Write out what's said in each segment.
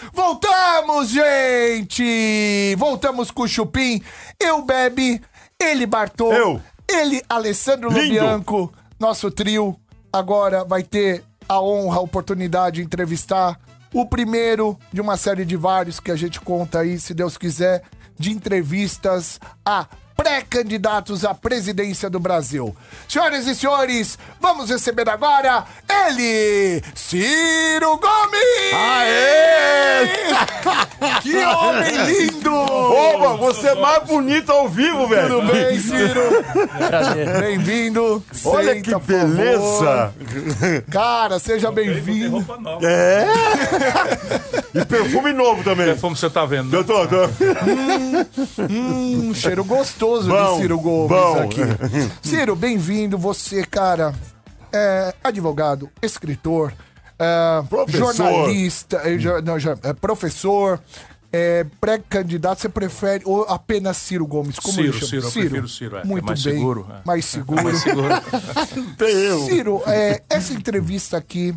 Voltamos, gente! Voltamos com o Chupim. Eu, Bebe, ele, Bartô, ele, Alessandro Lobianco, nosso trio. Agora vai ter a honra, a oportunidade de entrevistar o primeiro de uma série de vários que a gente conta aí, se Deus quiser, de entrevistas a pré-candidatos à presidência do Brasil. Senhoras e senhores, vamos receber agora ele, Ciro Gomes! Aê! Que homem lindo! Opa, você é mais bonito ao vivo, velho! Tudo bem, Ciro? Bem-vindo. Olha Senta, que beleza! Cara, seja bem-vindo. É! E perfume novo também. Perfume você tá vendo, né? Eu tô. Cheiro gostoso Bom, de Ciro Gomes bom. aqui. Ciro, bem-vindo. Você, cara, é advogado, escritor, Professor. jornalista, professor, pré-candidato. Você prefere ou apenas Ciro Gomes? Como Ciro, ele chama? Ciro, eu prefiro Ciro. Muito é mais bem. seguro. Mais seguro. Mais seguro. Tem eu. Ciro, essa entrevista aqui,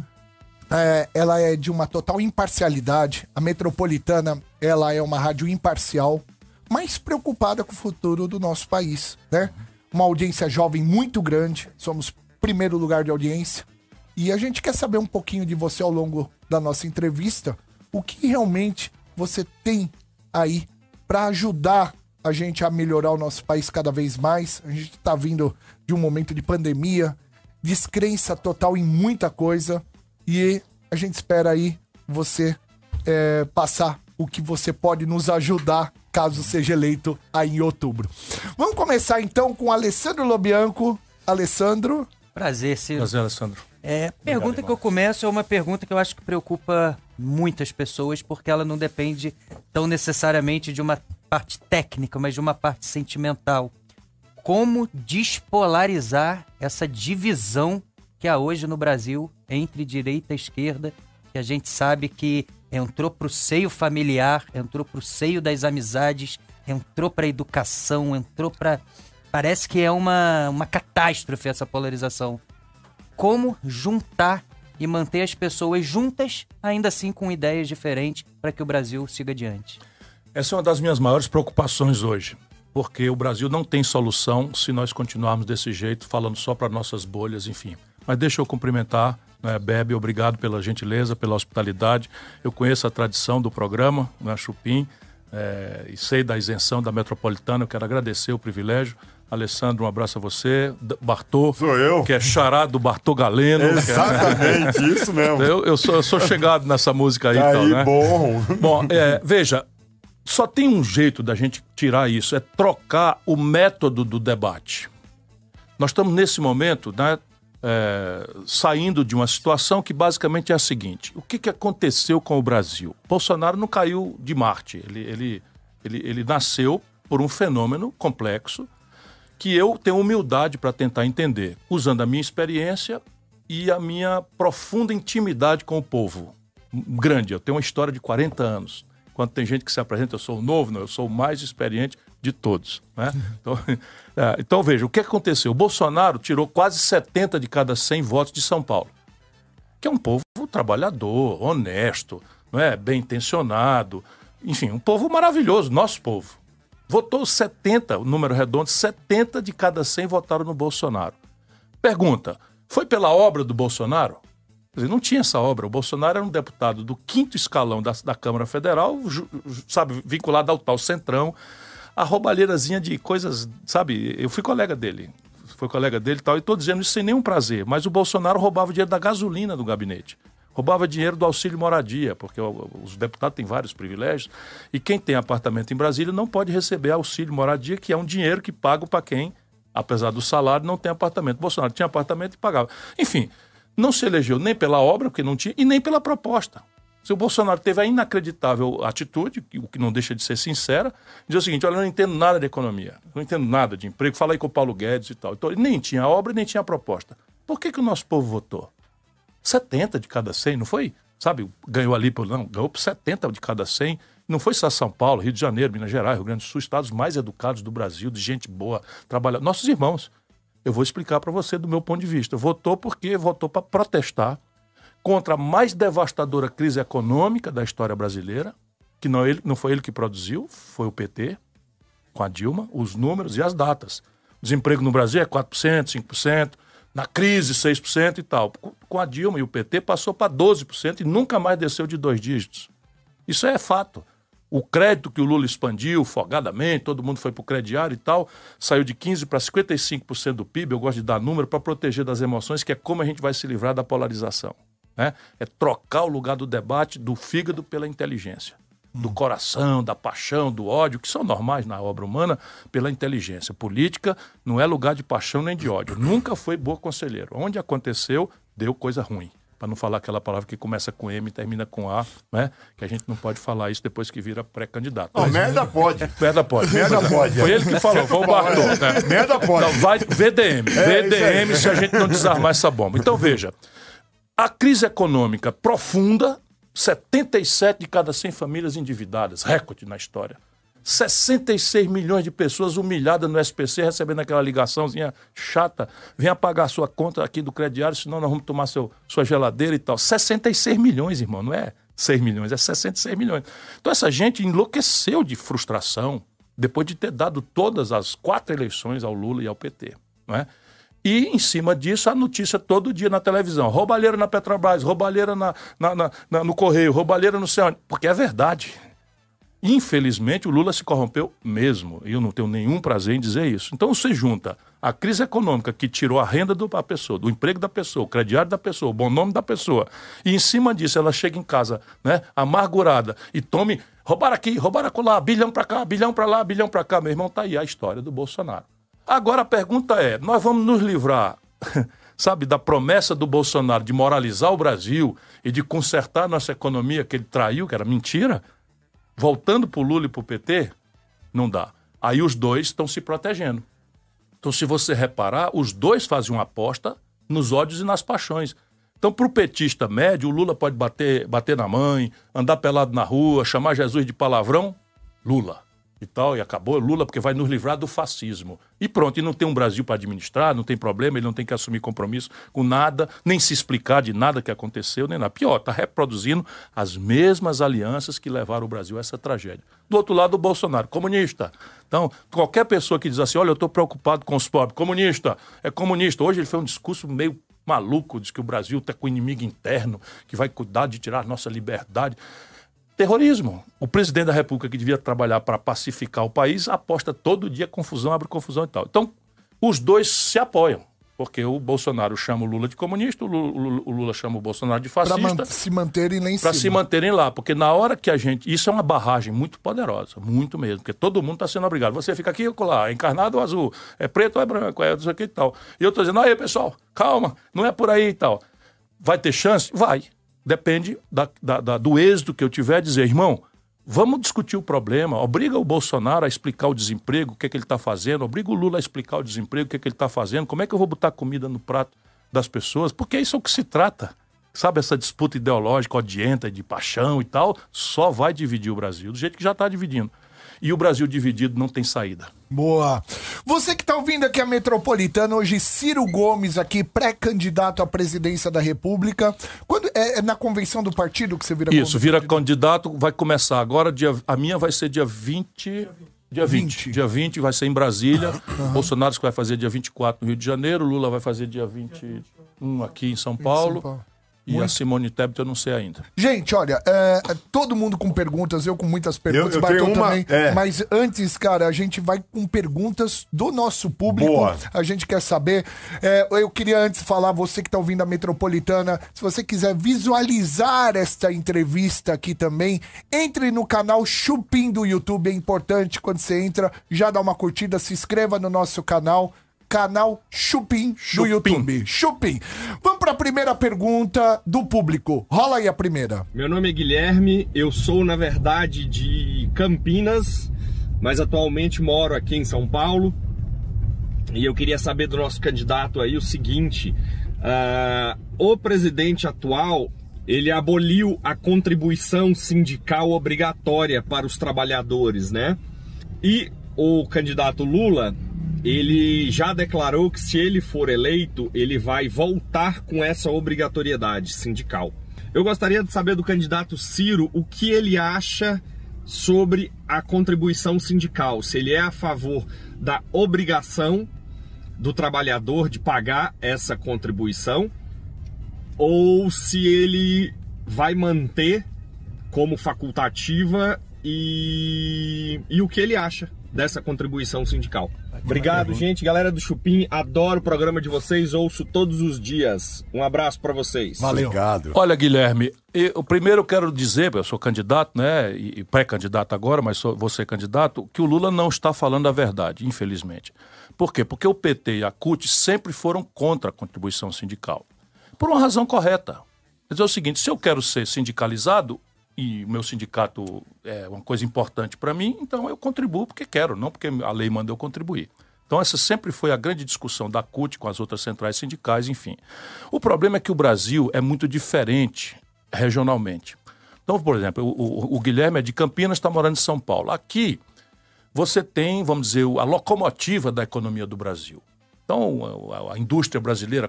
ela é de uma total imparcialidade. A Metropolitana, ela é uma rádio imparcial, mas preocupada com o futuro do nosso país, né? Uma audiência jovem muito grande, somos primeiro lugar de audiência, e a gente quer saber um pouquinho de você ao longo da nossa entrevista, o que realmente você tem aí para ajudar a gente a melhorar o nosso país cada vez mais. A gente tá vindo de um momento de pandemia, descrença total em muita coisa, e a gente espera aí você passar o que você pode nos ajudar caso seja eleito aí em outubro. Vamos começar então com Alessandro Lobianco. Alessandro. Prazer, Ciro. Prazer, Alessandro. Pergunta que eu começo é uma pergunta que eu acho que preocupa muitas pessoas, porque ela não depende tão necessariamente de uma parte técnica, mas de uma parte sentimental. Como despolarizar essa divisão que há hoje no Brasil entre direita e esquerda, que a gente sabe que entrou pro seio familiar, entrou pro seio das amizades, entrou pra educação, entrou pra... Parece que é uma catástrofe essa polarização. Como juntar e manter as pessoas juntas, ainda assim com ideias diferentes, para que o Brasil siga adiante? Essa é uma das minhas maiores preocupações hoje, porque o Brasil não tem solução se nós continuarmos desse jeito, falando só para nossas bolhas, enfim. Mas deixa eu cumprimentar, Bebe, obrigado pela gentileza, pela hospitalidade. Eu conheço a tradição do programa, Chupim, e sei da isenção da Metropolitana. Eu quero agradecer o privilégio. Alessandro, um abraço a você. Bartô, Sou eu. que é xará do Bartô Galeno. Exatamente, isso mesmo. Eu sou chegado nessa música aí. Aí, então, né? bom. Veja, só tem um jeito da gente tirar isso, é trocar o método do debate. Nós estamos nesse momento, né, saindo de uma situação que basicamente é a seguinte: o que aconteceu com o Brasil? Bolsonaro não caiu de Marte, ele nasceu por um fenômeno complexo que eu tenho humildade para tentar entender, usando a minha experiência e a minha profunda intimidade com o povo. Grande, eu tenho uma história de 40 anos. Quando tem gente que se apresenta, eu sou o novo, não, eu sou o mais experiente de todos, né? Então veja, o que aconteceu? O Bolsonaro tirou quase 70 de cada 100 votos de São Paulo, que é um povo trabalhador, honesto, não é? Bem intencionado, enfim, um povo maravilhoso, nosso povo. Votou 70, o número redondo, 70 de cada 100 votaram no Bolsonaro. Pergunta, foi pela obra do Bolsonaro? Quer dizer, não tinha essa obra. O Bolsonaro era um deputado do 5º escalão da Câmara Federal, sabe, vinculado ao tal Centrão, a roubalheirazinha de coisas, sabe, eu fui colega dele e tal, e estou dizendo isso sem nenhum prazer, mas o Bolsonaro roubava dinheiro da gasolina do gabinete. Roubava dinheiro do auxílio moradia, porque os deputados têm vários privilégios, e quem tem apartamento em Brasília não pode receber auxílio moradia, que é um dinheiro que paga para quem, apesar do salário, não tem apartamento. O Bolsonaro tinha apartamento e pagava. Enfim, não se elegeu nem pela obra, porque não tinha, e nem pela proposta. Se o Bolsonaro teve a inacreditável atitude, o que não deixa de ser sincera, diz o seguinte: olha, eu não entendo nada de economia, não entendo nada de emprego, fala aí com o Paulo Guedes e tal. Então, ele nem tinha a obra, nem tinha a proposta. Por que o nosso povo votou? 70 de cada 100, não foi? Sabe, ganhou ali, ganhou por 70 de cada 100. Não foi só São Paulo, Rio de Janeiro, Minas Gerais, Rio Grande do Sul, estados mais educados do Brasil, de gente boa, trabalhadora. Nossos irmãos. Eu vou explicar para você do meu ponto de vista. Votou porque votou para protestar contra a mais devastadora crise econômica da história brasileira, que não foi ele que produziu, foi o PT, com a Dilma, os números e as datas. O desemprego no Brasil é 4%, 5%, na crise 6% e tal. Com a Dilma e o PT passou para 12% e nunca mais desceu de 2 dígitos. Isso é fato. O crédito que o Lula expandiu folgadamente, todo mundo foi para o crediário e tal, saiu de 15% para 55% do PIB, eu gosto de dar número para proteger das emoções, que é como a gente vai se livrar da polarização. Né? É trocar o lugar do debate do fígado pela inteligência. Do coração, da paixão, do ódio, que são normais na obra humana, pela inteligência. Política não é lugar de paixão nem de ódio. Nunca foi bom conselheiro. Onde aconteceu, deu coisa ruim. Para não falar aquela palavra que começa com M e termina com A, né? Que a gente não pode falar isso depois que vira pré-candidato. Não, merda pode. Merda pode. Merda pode. Foi ele que falou, foi o Bartô. Né? Merda pode. Então, vai VDM. VDM se a gente não desarmar essa bomba. Então, veja, a crise econômica profunda, 77 de cada 100 famílias endividadas, recorde na história. 66 milhões de pessoas humilhadas no SPC, recebendo aquela ligaçãozinha chata. Venha pagar a sua conta aqui do crediário, senão nós vamos tomar sua geladeira e tal. 66 milhões, irmão, não é 6 milhões, é 66 milhões. Então essa gente enlouqueceu de frustração depois de ter dado todas as 4 eleições ao Lula e ao PT, não é? E, em cima disso, a notícia todo dia na televisão. Roubalheira na Petrobras, roubalheira no Correio, roubalheira no céu. Porque é verdade. Infelizmente, o Lula se corrompeu mesmo. E eu não tenho nenhum prazer em dizer isso. Então, você junta a crise econômica que tirou a renda da pessoa, do emprego da pessoa, o crediário da pessoa, o bom nome da pessoa. E, em cima disso, ela chega em casa, né, amargurada e tome... Roubaram aqui, roubaram acolá, bilhão pra cá, bilhão pra lá, bilhão pra cá. Meu irmão, tá aí a história do Bolsonaro. Agora a pergunta é, nós vamos nos livrar, sabe, da promessa do Bolsonaro de moralizar o Brasil e de consertar a nossa economia que ele traiu, que era mentira, voltando pro Lula e pro PT? Não dá. Aí os dois estão se protegendo. Então, se você reparar, os dois fazem uma aposta nos ódios e nas paixões. Então, pro petista médio, o Lula pode bater na mãe, andar pelado na rua, chamar Jesus de palavrão, Lula. E tal, e acabou Lula porque vai nos livrar do fascismo. E pronto, e não tem um Brasil para administrar, não tem problema, ele não tem que assumir compromisso com nada, nem se explicar de nada que aconteceu, nem nada. Pior, está reproduzindo as mesmas alianças que levaram o Brasil a essa tragédia. Do outro lado, o Bolsonaro, comunista. Então, qualquer pessoa que diz assim, olha, eu estou preocupado com os pobres, comunista, é comunista. Hoje ele fez um discurso meio maluco, diz que o Brasil está com um inimigo interno, que vai cuidar de tirar a nossa liberdade. Terrorismo. O presidente da República, que devia trabalhar para pacificar o país, aposta todo dia confusão, abre confusão e tal. Então, os dois se apoiam, porque o Bolsonaro chama o Lula de comunista, o Lula chama o Bolsonaro de fascista. Para se manterem lá em cima. Para se manterem lá, porque na hora que a gente... Isso é uma barragem muito poderosa, muito mesmo, porque todo mundo está sendo obrigado. Você fica aqui, eu lá, é encarnado ou azul, é preto ou é branco, é isso aqui e tal. E eu estou dizendo, aí pessoal, calma, não é por aí e tal. Vai ter chance? Vai. Depende do êxito que eu tiver, dizer, irmão, vamos discutir o problema, obriga o Bolsonaro a explicar o desemprego, o que é que ele está fazendo, obriga o Lula a explicar o desemprego, o que é que ele está fazendo, como é que eu vou botar comida no prato das pessoas, porque isso é o que se trata. Sabe, essa disputa ideológica, odienta, de paixão e tal, só vai dividir o Brasil, do jeito que já está dividindo. E o Brasil dividido não tem saída. Boa. Você que está ouvindo aqui a Metropolitana, hoje Ciro Gomes aqui, pré-candidato à presidência da República. Quando é na convenção do partido que você vira candidato? Isso, vira candidato, vai começar agora, a minha vai ser dia 20... Dia 20 vai ser em Brasília. Bolsonaro vai fazer dia 24 no Rio de Janeiro, Lula vai fazer dia 21 aqui em São Paulo. E a Simone Tebet eu não sei ainda. Gente, olha, todo mundo com perguntas, eu com muitas perguntas, eu tenho uma, também. Mas antes, cara, a gente vai com perguntas do nosso público. Boa. A gente quer saber. Eu queria antes falar, você que está ouvindo a Metropolitana, se você quiser visualizar esta entrevista aqui também, entre no canal Chupim do YouTube. É importante, quando você entra, já dá uma curtida, se inscreva no nosso canal Chupim do YouTube. Chupim. Vamos para a primeira pergunta do público. Rola aí a primeira. Meu nome é Guilherme, eu sou, na verdade, de Campinas, mas atualmente moro aqui em São Paulo. E eu queria saber do nosso candidato aí o seguinte: o presidente atual, ele aboliu a contribuição sindical obrigatória para os trabalhadores, né? E o candidato Lula, ele já declarou que se ele for eleito, ele vai voltar com essa obrigatoriedade sindical. Eu gostaria de saber do candidato Ciro o que ele acha sobre a contribuição sindical, se ele é a favor da obrigação do trabalhador de pagar essa contribuição ou se ele vai manter como facultativa e o que ele acha dessa contribuição sindical. Obrigado, gente. Galera do Chupim, adoro o programa de vocês, ouço todos os dias. Um abraço para vocês. Valeu. Obrigado. Olha, Guilherme, primeiro eu quero dizer, eu sou candidato, né, e pré-candidato agora, mas vou ser candidato, que o Lula não está falando a verdade, infelizmente. Por quê? Porque o PT e a CUT sempre foram contra a contribuição sindical. Por uma razão correta. Quer dizer o seguinte, se eu quero ser sindicalizado, e o meu sindicato é uma coisa importante para mim, então eu contribuo porque quero, não porque a lei manda eu contribuir. Então essa sempre foi a grande discussão da CUT com as outras centrais sindicais, enfim. O problema é que o Brasil é muito diferente regionalmente. Então, por exemplo, o Guilherme é de Campinas, está morando em São Paulo. Aqui você tem, vamos dizer, a locomotiva da economia do Brasil. Então, a indústria brasileira,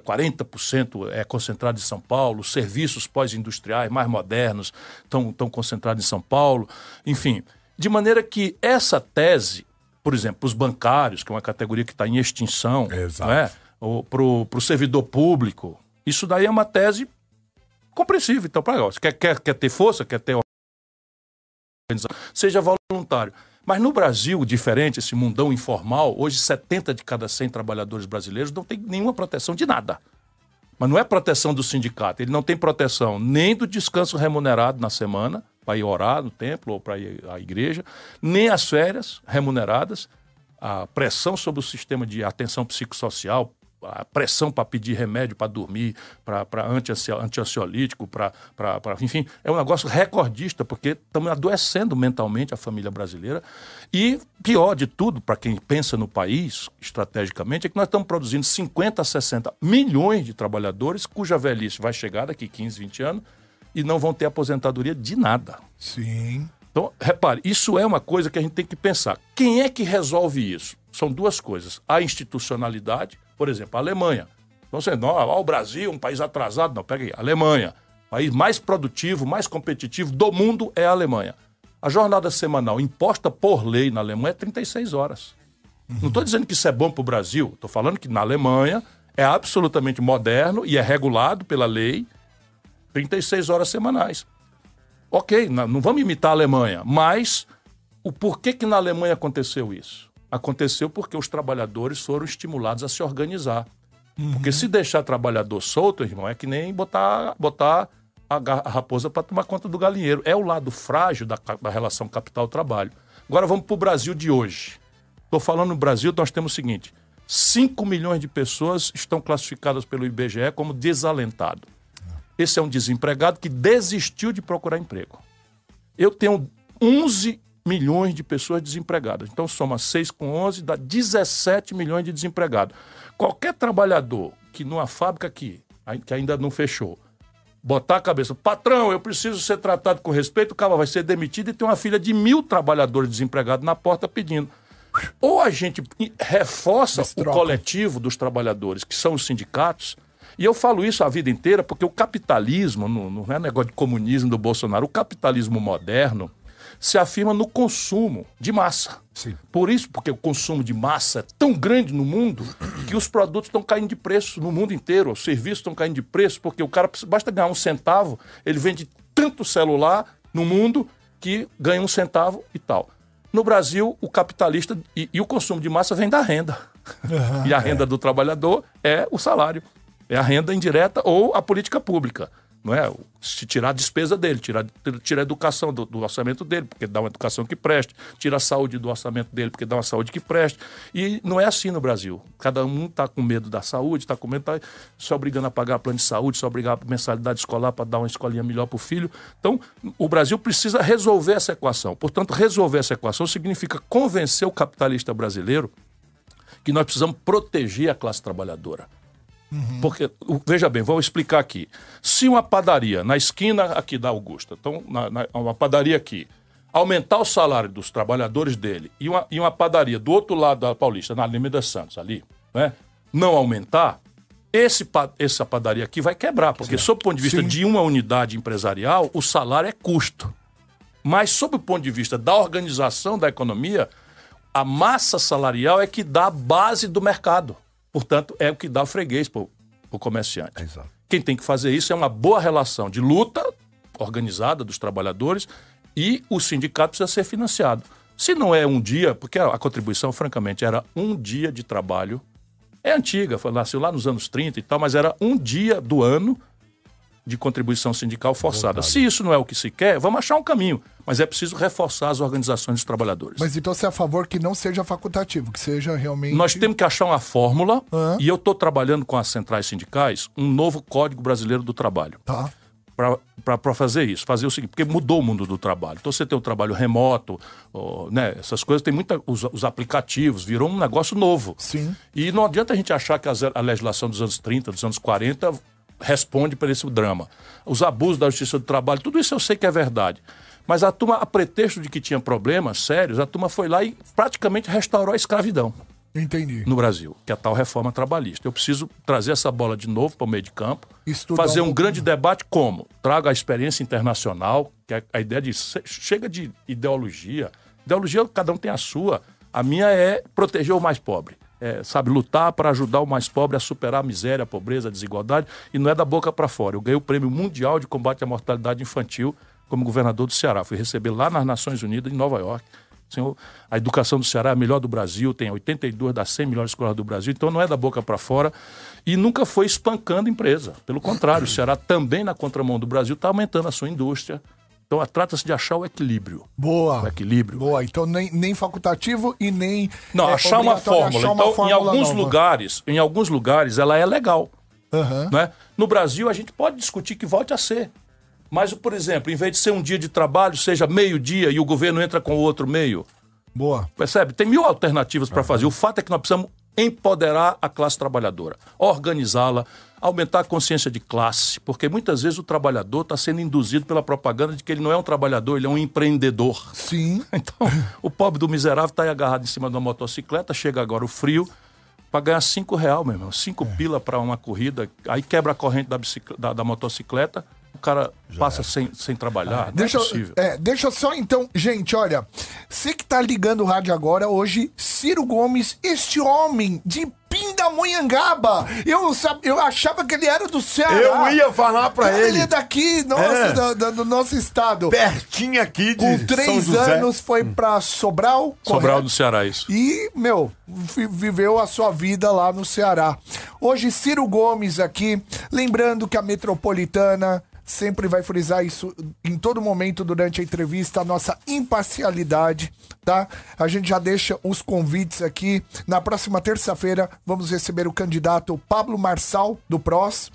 40% é concentrada em São Paulo, os serviços pós-industriais mais modernos estão concentrados em São Paulo, enfim. De maneira que essa tese, por exemplo, os bancários, que é uma categoria que está em extinção, né? Para o servidor público, isso daí é uma tese compreensível. Então, você quer ter força, quer ter organização, seja voluntário. Mas no Brasil, diferente, esse mundão informal, hoje 70 de cada 100 trabalhadores brasileiros não tem nenhuma proteção de nada. Mas não é proteção do sindicato, ele não tem proteção nem do descanso remunerado na semana, para ir orar no templo ou para ir à igreja, nem as férias remuneradas, a pressão sobre o sistema de atenção psicossocial, a pressão para pedir remédio para dormir, para anti-ansiolítico, enfim, é um negócio recordista, porque estamos adoecendo mentalmente a família brasileira. E pior de tudo, para quem pensa no país, estrategicamente, é que nós estamos produzindo 50 a 60 milhões de trabalhadores cuja velhice vai chegar daqui 15, 20 anos e não vão ter aposentadoria de nada. Sim. Então, repare, isso é uma coisa que a gente tem que pensar. Quem é que resolve isso? São duas coisas. A institucionalidade, por exemplo, a Alemanha. Então, você não, o Brasil, um país atrasado. Não, pega aí, a Alemanha. O país mais produtivo, mais competitivo do mundo é a Alemanha. A jornada semanal imposta por lei na Alemanha é 36 horas. Não estou dizendo que isso é bom para o Brasil. Estou falando que na Alemanha é absolutamente moderno e é regulado pela lei 36 horas semanais. Ok, não vamos imitar a Alemanha, mas o porquê que na Alemanha aconteceu isso? Aconteceu porque os trabalhadores foram estimulados a se organizar. Porque se deixar trabalhador solto, irmão, é que nem botar a raposa para tomar conta do galinheiro. É o lado frágil da relação capital-trabalho. Agora vamos para o Brasil de hoje. Estou falando no Brasil, nós temos o seguinte: 5 milhões de pessoas estão classificadas pelo IBGE como desalentado. Esse é um desempregado que desistiu de procurar emprego. Eu tenho 11 milhões de pessoas desempregadas. Então, soma 6 com 11, dá 17 milhões de desempregados. Qualquer trabalhador que numa fábrica aqui, que ainda não fechou, botar a cabeça, patrão, eu preciso ser tratado com respeito, o cara vai ser demitido e tem uma fila de 1.000 trabalhadores desempregados na porta pedindo. Ou a gente reforça o coletivo dos trabalhadores, que são os sindicatos. E eu falo isso a vida inteira porque o capitalismo, não é negócio de comunismo do Bolsonaro, o capitalismo moderno se afirma no consumo de massa. Sim. Por isso, porque o consumo de massa é tão grande no mundo que os produtos estão caindo de preço no mundo inteiro, os serviços estão caindo de preço, porque o cara basta ganhar 1 centavo, ele vende tanto celular no mundo que ganha 1 centavo e tal. No Brasil, o capitalista e o consumo de massa vem da renda. E a renda do trabalhador é o salário. É a renda indireta ou a política pública. Não é? Se tirar a despesa dele, tira a educação do orçamento dele, porque dá uma educação que preste, tira a saúde do orçamento dele, porque dá uma saúde que preste. E não é assim no Brasil. Cada um está com medo da saúde, está com medo, está se obrigando a pagar plano de saúde, se obrigando a mensalidade escolar para dar uma escolinha melhor para o filho. Então, o Brasil precisa resolver essa equação. Portanto, resolver essa equação significa convencer o capitalista brasileiro que nós precisamos proteger a classe trabalhadora. Porque, veja bem, vou explicar aqui. Se uma padaria na esquina aqui da Augusta, então uma padaria aqui, aumentar o salário dos trabalhadores dele e uma padaria do outro lado da Paulista, na Alameda Santos ali, né, não aumentar, essa padaria aqui vai quebrar, porque sob o ponto de vista de uma unidade empresarial, o salário é custo. Mas sob o ponto de vista da organização da economia, a massa salarial é que dá a base do mercado. Portanto, é o que dá o freguês para o comerciante. Exato. Quem tem que fazer isso é uma boa relação de luta organizada dos trabalhadores e o sindicato precisa ser financiado. Se não é um dia, porque a contribuição, francamente, era um dia de trabalho. É antiga, nasceu lá nos anos 30 e tal, mas era um dia do ano de contribuição sindical forçada. Se isso não é o que se quer, vamos achar um caminho. Mas é preciso reforçar as organizações dos trabalhadores. Mas então você é a favor que não seja facultativo, que seja realmente... Nós temos que achar uma fórmula, e eu estou trabalhando com as centrais sindicais, um novo Código Brasileiro do Trabalho. Tá. Para fazer isso, fazer o seguinte, porque mudou o mundo do trabalho. Então você tem o trabalho remoto, né, essas coisas, tem os aplicativos, virou um negócio novo. Sim. E não adianta a gente achar que a legislação dos anos 30, dos anos 40 responde para esse drama. Os abusos da justiça do trabalho, tudo isso eu sei que é verdade. Mas a turma, a pretexto de que tinha problemas sérios, a turma foi lá e praticamente restaurou a escravidão. Entendi. No Brasil, que é a tal reforma trabalhista. Eu preciso trazer essa bola de novo para o meio de campo, Estudar fazer um pouco. grande debate como? Trago a experiência internacional, que é a ideia de... Chega de ideologia. Ideologia, cada um tem a sua. A minha é proteger o mais pobre. Sabe, lutar para ajudar o mais pobre a superar a miséria, a pobreza, a desigualdade, e não é da boca para fora. Eu ganhei o Prêmio Mundial de Combate à Mortalidade Infantil como governador do Ceará. Fui receber lá nas Nações Unidas, em Nova York. Senhor, a educação do Ceará é a melhor do Brasil, tem 82 das 100 melhores escolas do Brasil, então não é da boca para fora e nunca foi espancando empresa. Pelo contrário, o Ceará também na contramão do Brasil está aumentando a sua indústria. Então trata-se de achar o equilíbrio. Boa. O equilíbrio. Boa, então nem facultativo e nem... Não, achar uma fórmula. Achar uma então, fórmula em alguns lugares ela é legal. Uhum. Né? No Brasil a gente pode discutir que volte a ser. Mas, por exemplo, em vez de ser um dia de trabalho, seja meio-dia e o governo entra com o outro meio. Boa. Percebe? Tem 1000 alternativas para fazer. O fato é que nós precisamos empoderar a classe trabalhadora, organizá-la, aumentar a consciência de classe, porque muitas vezes o trabalhador está sendo induzido pela propaganda de que ele não é um trabalhador, ele é um empreendedor. Sim. Então, o pobre do miserável está aí agarrado em cima de uma motocicleta, chega agora o frio, para ganhar R$5, meu irmão. 5 pila para uma corrida, aí quebra a corrente da motocicleta, o cara passa sem trabalhar. Não é possível. Deixa só então, gente, olha, você que tá ligando o rádio agora, hoje, Ciro Gomes, este homem de Pindamonhangaba, eu achava que ele era do Ceará. Eu ia falar pra ele. Ele é daqui, nossa, do nosso estado. Pertinho aqui de Com São 3 José. anos foi pra Sobral. Sobral correto? do Ceará, isso. E, viveu a sua vida lá no Ceará. Hoje, Ciro Gomes aqui, lembrando que a Metropolitana sempre vai frisar isso em todo momento durante a entrevista, a nossa imparcialidade, tá? A gente já deixa os convites aqui. Na próxima terça-feira, vamos receber o candidato Pablo Marçal, do PROS.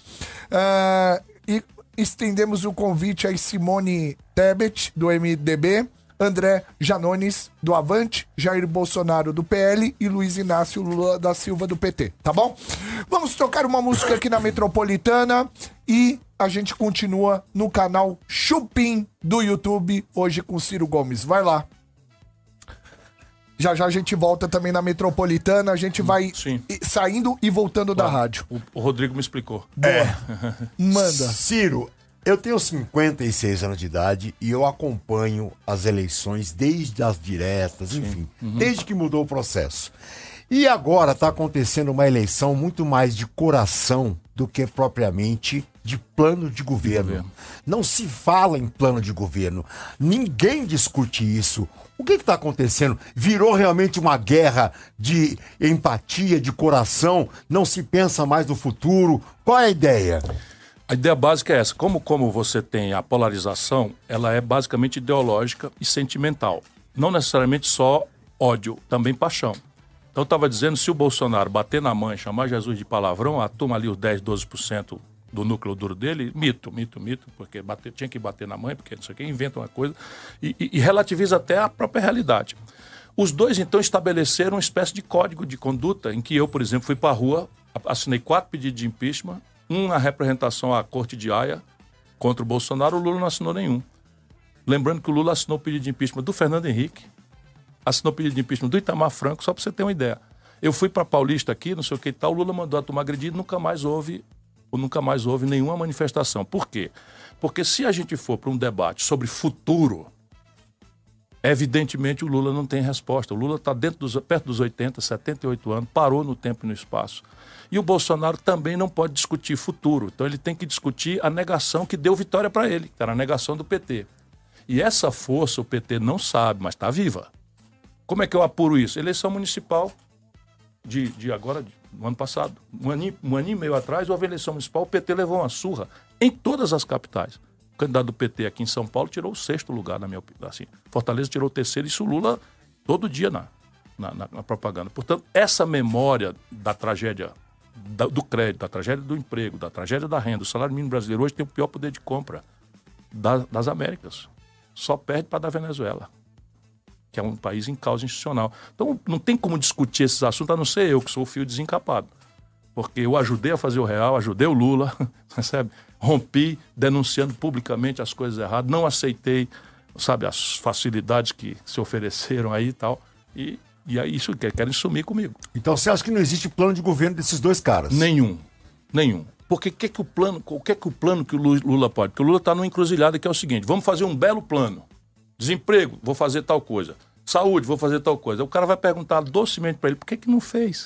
E estendemos o convite a Simone Tebet, do MDB, André Janones, do Avante, Jair Bolsonaro, do PL e Luiz Inácio Lula da Silva, do PT, tá bom? Vamos tocar uma música aqui na Metropolitana e a gente continua no canal Chupim do YouTube, hoje com Ciro Gomes. Vai lá. Já a gente volta também na Metropolitana, a gente vai saindo e voltando da rádio. O Rodrigo me explicou. Manda. Ciro, eu tenho 56 anos de idade e eu acompanho as eleições desde as diretas, enfim, desde que mudou o processo. E agora está acontecendo uma eleição muito mais de coração do que propriamente de plano de governo. Não se fala em plano de governo. Ninguém discute isso. O que está acontecendo? Virou realmente uma guerra de empatia, de coração? Não se pensa mais no futuro? Qual é a ideia? A ideia básica é essa. Como você tem a polarização, ela é basicamente ideológica e sentimental. Não necessariamente só ódio, também paixão. Então eu estava dizendo, se o Bolsonaro bater na mãe, chamar Jesus de palavrão, a turma ali os 10, 12% do núcleo duro dele, mito, porque tinha que bater na mãe, porque não sei o que, inventa uma coisa e relativiza até a própria realidade. Os dois, então, estabeleceram uma espécie de código de conduta em que eu, por exemplo, fui para a rua, assinei 4 pedidos de impeachment, na representação à Corte de Haia contra o Bolsonaro, o Lula não assinou nenhum. Lembrando que o Lula assinou o pedido de impeachment do Fernando Henrique, assinou o pedido de impeachment do Itamar Franco, só para você ter uma ideia. Eu fui para Paulista aqui, não sei o que e tal, o Lula mandou a turma agredir, nunca mais houve nenhuma manifestação. Por quê? Porque se a gente for para um debate sobre futuro, evidentemente o Lula não tem resposta. O Lula está perto dos 80, 78 anos, parou no tempo e no espaço. E o Bolsonaro também não pode discutir futuro. Então ele tem que discutir a negação que deu vitória para ele, que era a negação do PT. E essa força o PT não sabe, mas está viva. Como é que eu apuro isso? Eleição municipal no ano passado. Um ano e meio atrás, houve eleição municipal, o PT levou uma surra em todas as capitais. O candidato do PT aqui em São Paulo tirou o 6º lugar, na minha opinião. Assim, Fortaleza tirou o 3º, isso o Lula todo dia na propaganda. Portanto, essa memória da tragédia do crédito, da tragédia do emprego, da tragédia da renda, o salário mínimo brasileiro hoje tem o pior poder de compra das Américas. Só perde para a da Venezuela, que é um país em causa institucional. Então, não tem como discutir esses assuntos, a não ser eu, que sou o fio desencapado. Porque eu ajudei a fazer o real, ajudei o Lula, sabe? Rompi denunciando publicamente as coisas erradas, não aceitei, sabe, as facilidades que se ofereceram aí e tal. E aí isso querem sumir comigo. Então você acha que não existe plano de governo desses dois caras? Nenhum. Porque o que é o plano que o Lula pode? Porque o Lula está numa encruzilhada que é o seguinte: vamos fazer um belo plano. Desemprego, vou fazer tal coisa. Saúde, vou fazer tal coisa. O cara vai perguntar docemente para ele, por que não fez?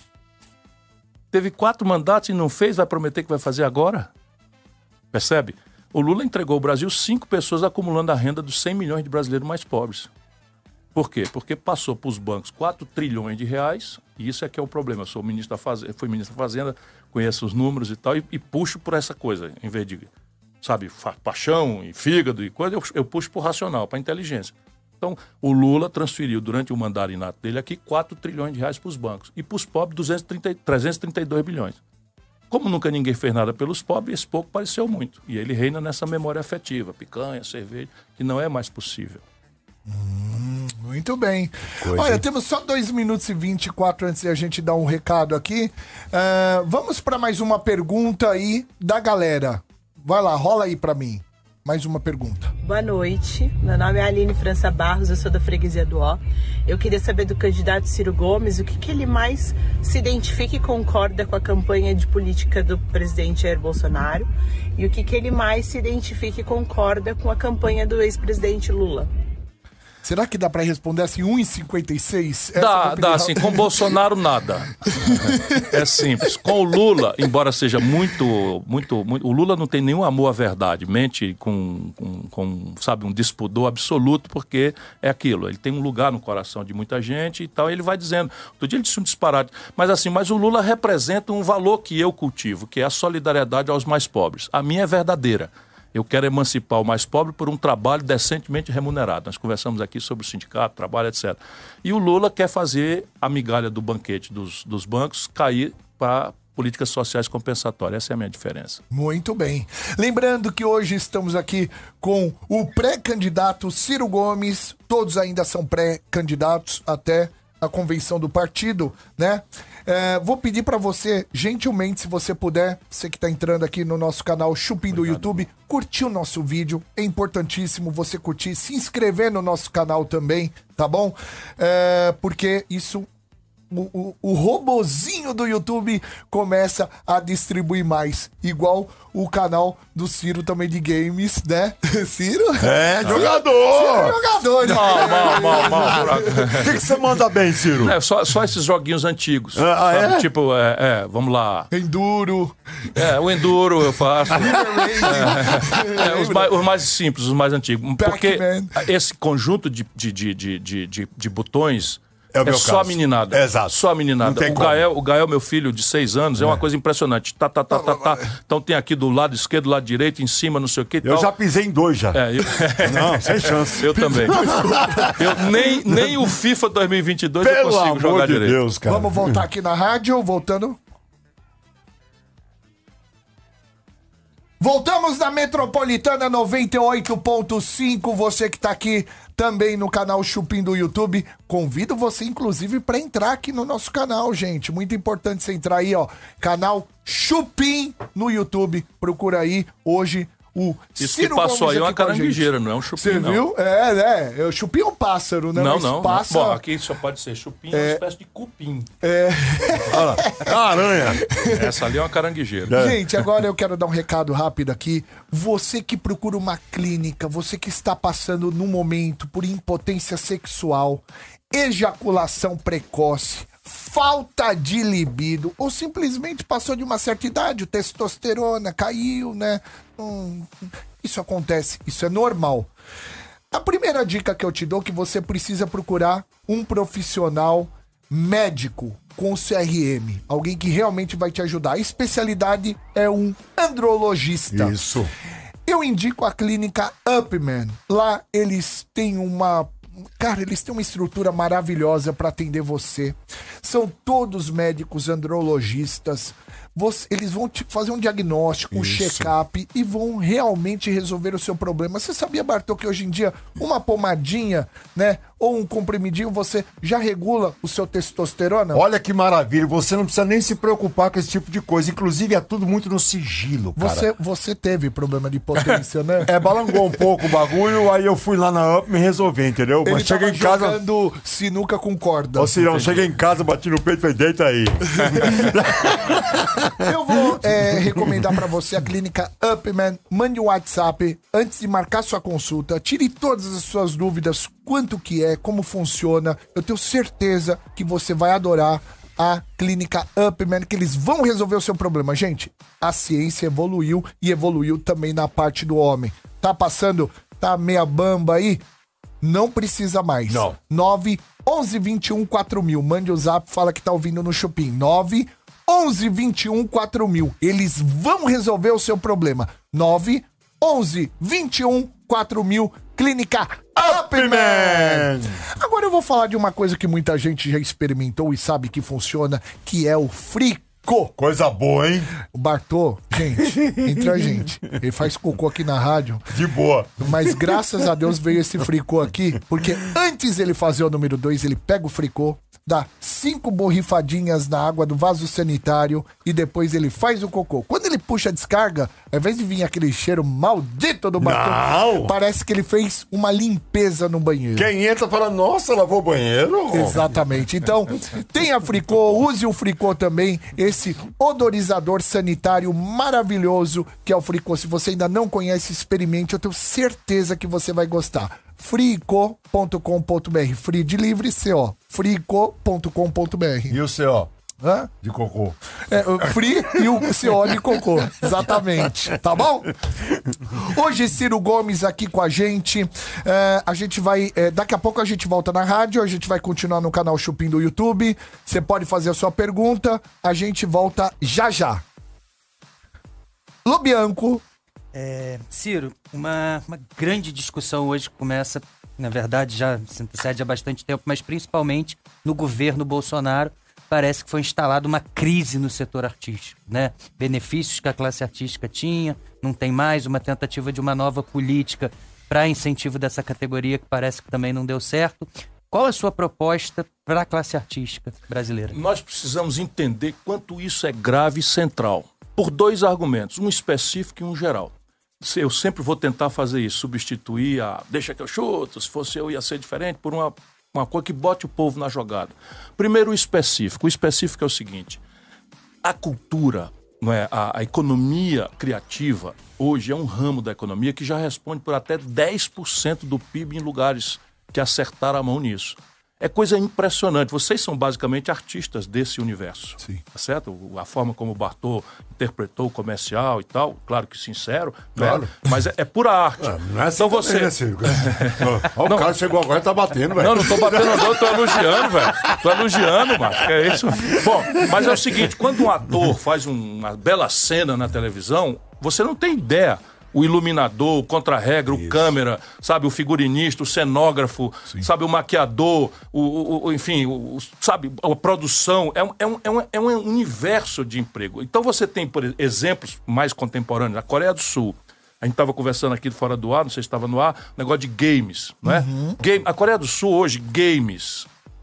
Teve 4 mandatos e não fez, vai prometer que vai fazer agora? Percebe? O Lula entregou ao Brasil 5 pessoas acumulando a renda dos 100 milhões de brasileiros mais pobres. Por quê? Porque passou para os bancos 4 trilhões de reais, e isso é que é o problema. Eu sou ministro da Fazenda, fui ministro da Fazenda, conheço os números e tal, e puxo por essa coisa, em vez de, sabe, paixão e fígado e coisa, eu puxo por racional, para inteligência. Então, o Lula transferiu, durante o mandato inato dele aqui, 4 trilhões de reais para os bancos. E para os pobres, 332 bilhões. Como nunca ninguém fez nada pelos pobres, esse pouco pareceu muito. E ele reina nessa memória afetiva, picanha, cerveja, que não é mais possível. Muito bem. Coisa, Olha, hein? temos só 2 minutos e 24 antes de a gente dar um recado aqui. Vamos para mais uma pergunta aí da galera. Vai lá, rola aí para mim. Mais uma pergunta. Boa noite, meu nome é Aline França Barros, eu sou da freguesia do Ó. Eu queria saber do candidato Ciro Gomes o que ele mais se identifica e concorda com a campanha de política do presidente Jair Bolsonaro e o que ele mais se identifica e concorda com a campanha do ex-presidente Lula. Será que dá pra responder assim 1,56? Dá assim, com o Bolsonaro nada. É simples. Com o Lula, embora seja muito, o Lula não tem nenhum amor à verdade, mente com sabe, um despudor absoluto, porque é aquilo, ele tem um lugar no coração de muita gente e tal, ele vai dizendo, outro dia ele disse um disparate, mas o Lula representa um valor que eu cultivo, que é a solidariedade aos mais pobres. A minha é verdadeira. Eu quero emancipar o mais pobre por um trabalho decentemente remunerado. Nós conversamos aqui sobre o sindicato, trabalho, etc. E o Lula quer fazer a migalha do banquete dos bancos cair para políticas sociais compensatórias. Essa é a minha diferença. Muito bem. Lembrando que hoje estamos aqui com o pré-candidato Ciro Gomes. Todos ainda são pré-candidatos até a convenção do partido, né? Vou pedir para você, gentilmente, se você puder, você que tá entrando aqui no nosso canal Chupim do YouTube, curtir o nosso vídeo. É importantíssimo você curtir, se inscrever no nosso canal também, tá bom? Porque isso... O robozinho do YouTube começa a distribuir mais. Igual o canal do Ciro também de games, né? Ciro? Jogador! Ciro é jogador, né? O que você manda bem, Ciro? Só esses joguinhos antigos. É? Tipo, vamos lá. Enduro. O Enduro eu faço. Os mais simples, os mais antigos. Porque esse conjunto de botões... É só a meninada. Exato. Só a meninada. O Gael, meu filho de 6 anos, é uma coisa impressionante. Então tem aqui do lado esquerdo, do lado direito, em cima, não sei o que. Eu já pisei em 2 já. Não, sem chance. Eu também. Nem o FIFA 2022 eu consigo jogar direito. Deus, cara. Vamos voltar aqui na rádio, voltando. Voltamos na Metropolitana 98.5. Você que tá aqui também no canal Chupim do YouTube, convido você, inclusive, para entrar aqui no nosso canal, gente. Muito importante você entrar aí, ó. Canal Chupim no YouTube. Procura aí. Hoje o Isso Ciro que passou Gomes aí é uma aqui com a gente. caranguejeira, não é um chupim, Você não. viu? O chupim é um pássaro, né? Não, Mas não. passa... Bom, aqui só pode ser chupim, é uma espécie de cupim. Olha lá, é uma aranha. Essa ali é uma caranguejeira. Gente, agora eu quero dar um recado rápido aqui. Você que procura uma clínica, você que está passando num momento por impotência sexual, ejaculação precoce, falta de libido, ou simplesmente passou de uma certa idade, o testosterona caiu, né? Isso acontece, isso é normal. A primeira dica que eu te dou é que você precisa procurar um profissional médico com CRM, alguém que realmente vai te ajudar. A especialidade é um andrologista. Isso. Eu indico a clínica Upman. Lá eles têm uma... Cara, eles têm uma estrutura maravilhosa para atender você. São todos médicos andrologistas. Eles vão te fazer um diagnóstico, um check-up e vão realmente resolver o seu problema. Você sabia, Bartô, que hoje em dia uma pomadinha, né, ou um comprimidinho, você já regula o seu testosterona? Olha que maravilha, você não precisa nem se preocupar com esse tipo de coisa. Inclusive, é tudo muito no sigilo, cara. Você teve problema de potência, né? Balangou um pouco o bagulho, aí eu fui lá na UP e me resolvi, entendeu? Ele Mas cheguei em casa... jogando sinuca com corda. Ou seja, eu cheguei em casa, bati no peito e falei, deita aí. Eu vou recomendar pra você a clínica Upman. Mande um WhatsApp antes de marcar sua consulta. Tire todas as suas dúvidas, quanto que é, como funciona. Eu tenho certeza que você vai adorar a clínica Upman, que eles vão resolver o seu problema. Gente, a ciência evoluiu e evoluiu também na parte do homem. Tá passando, tá meia bamba aí? Não precisa mais. Não. 9 11 21 4000. Mande o zap, fala que tá ouvindo no Chupim. 9 11 21 4000. Eles vão resolver o seu problema. 9 11 21 4000. Clínica Upman. Agora eu vou falar de uma coisa que muita gente já experimentou e sabe que funciona, que é o Fricô. Coisa boa, hein? O Bartô, gente, entre a gente, ele faz cocô aqui na rádio. De boa. Mas graças a Deus veio esse Fricô aqui, porque antes ele fazer o número 2, ele pega o Fricô, dá 5 borrifadinhas na água do vaso sanitário e depois ele faz o cocô. Quando ele puxa a descarga, ao invés de vir aquele cheiro maldito do Bartô, parece que ele fez uma limpeza no banheiro. Quem entra fala, nossa, lavou o banheiro? Exatamente. Então, tenha Fricô, use o Fricô também, esse odorizador sanitário maravilhoso que é o Fricô. Se você ainda não conhece, experimente, eu tenho certeza que você vai gostar. frico.com.br, free de livre, CO, frico.com.br. E o CO? Hã? De cocô. O free e o CO de cocô, exatamente, tá bom? Hoje Ciro Gomes aqui com a gente, a gente vai, daqui a pouco a gente volta na rádio, a gente vai continuar no canal Chupim do YouTube, você pode fazer a sua pergunta, a gente volta já já. Lobianco. Ciro, uma grande discussão hoje começa, na verdade já se antecede há bastante tempo, mas principalmente no governo Bolsonaro, parece que foi instalada uma crise no setor artístico, né? Benefícios que a classe artística tinha, não tem mais, uma tentativa de uma nova política para incentivo dessa categoria que parece que também não deu certo. Qual a sua proposta para a classe artística brasileira? Nós precisamos entender quanto isso é grave e central, por 2 argumentos, um específico e um geral. Eu sempre vou tentar fazer isso, substituir a deixa que eu chuto, se fosse eu ia ser diferente, por uma coisa que bote o povo na jogada. Primeiro o específico. O específico é o seguinte, a cultura, não é, a economia criativa, hoje é um ramo da economia que já responde por até 10% do PIB em lugares que acertaram a mão nisso. É coisa impressionante. Vocês são basicamente artistas desse universo. Sim. Tá certo? A forma como o Bartô interpretou o comercial e tal, claro que sincero, claro. Né? Mas é pura arte. Não é assim então você. Olha, o cara chegou agora e tá batendo, velho. Não tô batendo, não, eu tô elogiando, velho. Tô elogiando, macho. É isso. Bom, mas é o seguinte: quando um ator faz uma bela cena na televisão, você não tem ideia. O iluminador, o contra-regra, o câmera, sabe, o figurinista, o cenógrafo, sabe, o maquiador, enfim, sabe, a produção, é um universo de emprego. Então você tem, por exemplos mais contemporâneos, a Coreia do Sul. A gente estava conversando aqui fora do ar, não sei se estava no ar, negócio de games, não é? A Coreia do Sul hoje, games,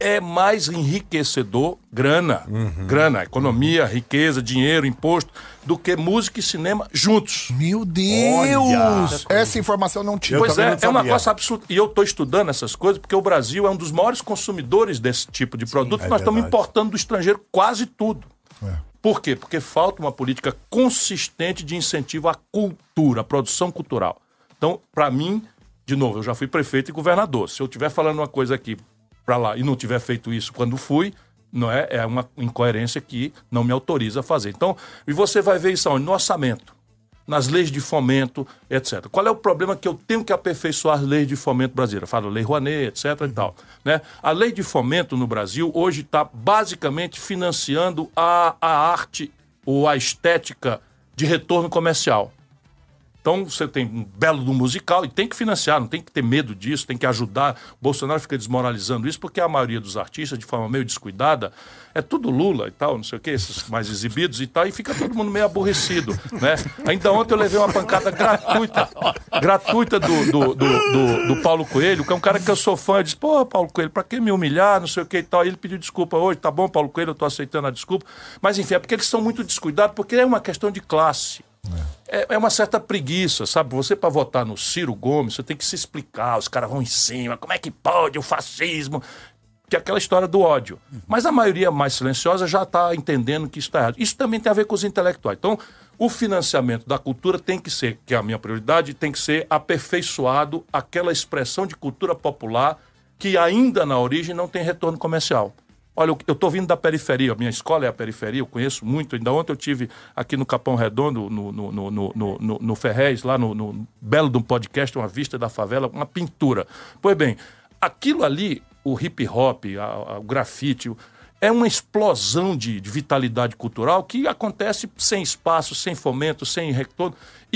é mais enriquecedor, grana, economia, riqueza, dinheiro, imposto, do que música e cinema juntos. Meu Deus! Essa informação não tinha. Pois é um negócio absurdo. E eu estou estudando essas coisas porque o Brasil é um dos maiores consumidores desse tipo de produto. Nós estamos importando do estrangeiro quase tudo. Por quê? Porque falta uma política consistente de incentivo à cultura, à produção cultural. Então, para mim, de novo, eu já fui prefeito e governador. Se eu estiver falando uma coisa aqui para lá e não tiver feito isso quando fui, não é uma incoerência que não me autoriza a fazer. Então, e você vai ver isso onde? No orçamento, nas leis de fomento, etc. Qual é o problema? Que eu tenho que aperfeiçoar as leis de fomento brasileiras? Falo Lei Rouanet, etc. e tal. Né? A lei de fomento no Brasil hoje está basicamente financiando a arte ou a estética de retorno comercial. Então, você tem um belo do musical e tem que financiar, não tem que ter medo disso, tem que ajudar. O Bolsonaro fica desmoralizando isso porque a maioria dos artistas, de forma meio descuidada, é tudo Lula e tal, não sei o quê, esses mais exibidos e tal, e fica todo mundo meio aborrecido, né? Ainda ontem eu levei uma pancada gratuita do Paulo Coelho, que é um cara que eu sou fã. Eu disse, pô, Paulo Coelho, pra que me humilhar, não sei o quê e tal. E ele pediu desculpa hoje, tá bom, Paulo Coelho, eu tô aceitando a desculpa. Mas, enfim, é porque eles são muito descuidados, porque é uma questão de classe. É uma certa preguiça, sabe? Você, para votar no Ciro Gomes, você tem que se explicar, os caras vão em cima, como é que pode o fascismo? Que é aquela história do ódio. Mas a maioria mais silenciosa já está entendendo que isso está errado. Isso também tem a ver com os intelectuais. Então, o financiamento da cultura tem que ser, que é a minha prioridade, tem que ser aperfeiçoado aquela expressão de cultura popular que ainda na origem não tem retorno comercial. Olha, eu estou vindo da periferia, a minha escola é a periferia, eu conheço muito. Ainda ontem eu tive aqui no Capão Redondo, no Ferrez, lá no belo de um podcast, uma vista da favela, uma pintura. Pois bem, aquilo ali, o hip hop, o grafite, é uma explosão de vitalidade cultural que acontece sem espaço, sem fomento, sem retorno.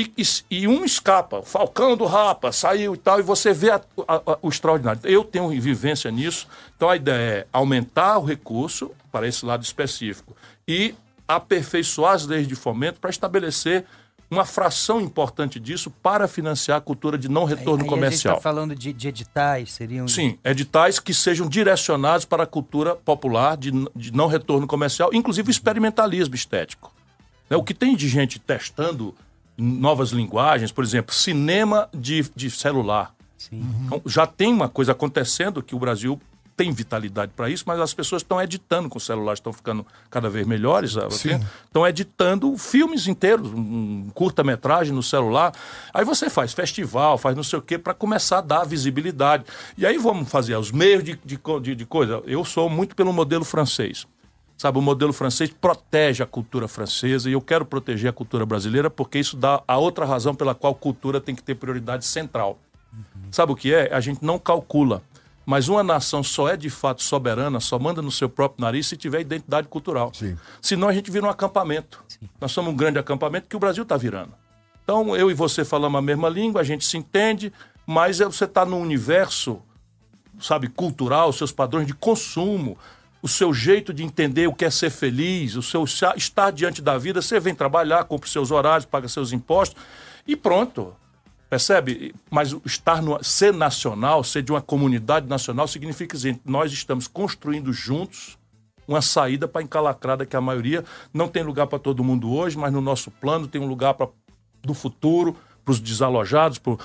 E um escapa, o Falcão do Rapa saiu e tal, e você vê o extraordinário. Eu tenho vivência nisso, então a ideia é aumentar o recurso para esse lado específico e aperfeiçoar as leis de fomento para estabelecer uma fração importante disso para financiar a cultura de não retorno comercial. A gente está falando de editais, seriam... Sim, editais que sejam direcionados para a cultura popular de não retorno comercial, inclusive o experimentalismo estético. O que tem de gente testando novas linguagens, por exemplo, cinema de celular. Sim. Então, já tem uma coisa acontecendo que o Brasil tem vitalidade para isso, mas as pessoas estão editando com o celular, estão ficando cada vez melhores, estão editando filmes inteiros, um curta-metragem no celular. Aí você faz festival, faz não sei o quê, para começar a dar visibilidade. E aí vamos fazer os meios de coisa. Eu sou muito pelo modelo francês. Sabe, o modelo francês protege a cultura francesa e eu quero proteger a cultura brasileira porque isso dá a outra razão pela qual a cultura tem que ter prioridade central. Sabe o que é? A gente não calcula. Mas uma nação só é de fato soberana, só manda no seu próprio nariz se tiver identidade cultural. Sim. Senão a gente vira um acampamento. Sim. Nós somos um grande acampamento que o Brasil está virando. Então eu e você falamos a mesma língua, a gente se entende, mas você está num universo, sabe, cultural, seus padrões de consumo, o seu jeito de entender o que é ser feliz, o seu estar diante da vida. Você vem trabalhar, cumpre seus horários, paga seus impostos e pronto. Percebe? Mas ser nacional, ser de uma comunidade nacional, significa dizer que nós estamos construindo juntos uma saída para a encalacrada que a maioria não tem lugar para todo mundo hoje, mas no nosso plano tem um lugar do futuro, para os desalojados, por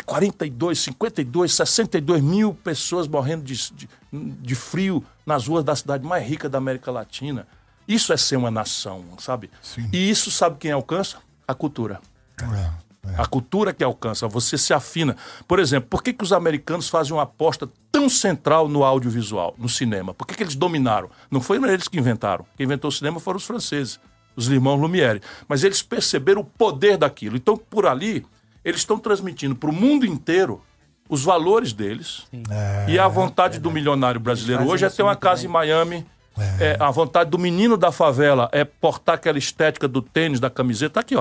42, 52, 62 mil pessoas morrendo de frio nas ruas da cidade mais rica da América Latina. Isso é ser uma nação, sabe? Sim. E isso sabe quem alcança? A cultura. A cultura que alcança, você se afina. Por exemplo, por que os americanos fazem uma aposta tão central no audiovisual, no cinema? Por que eles dominaram? Não foram eles que inventaram. Quem inventou o cinema foram os franceses, os irmãos Lumière. Mas eles perceberam o poder daquilo. Então, por ali, eles estão transmitindo para o mundo inteiro os valores deles. E a vontade do milionário brasileiro hoje é ter uma casa em Miami. A vontade do menino da favela é portar aquela estética do tênis, da camiseta. Aqui, ó.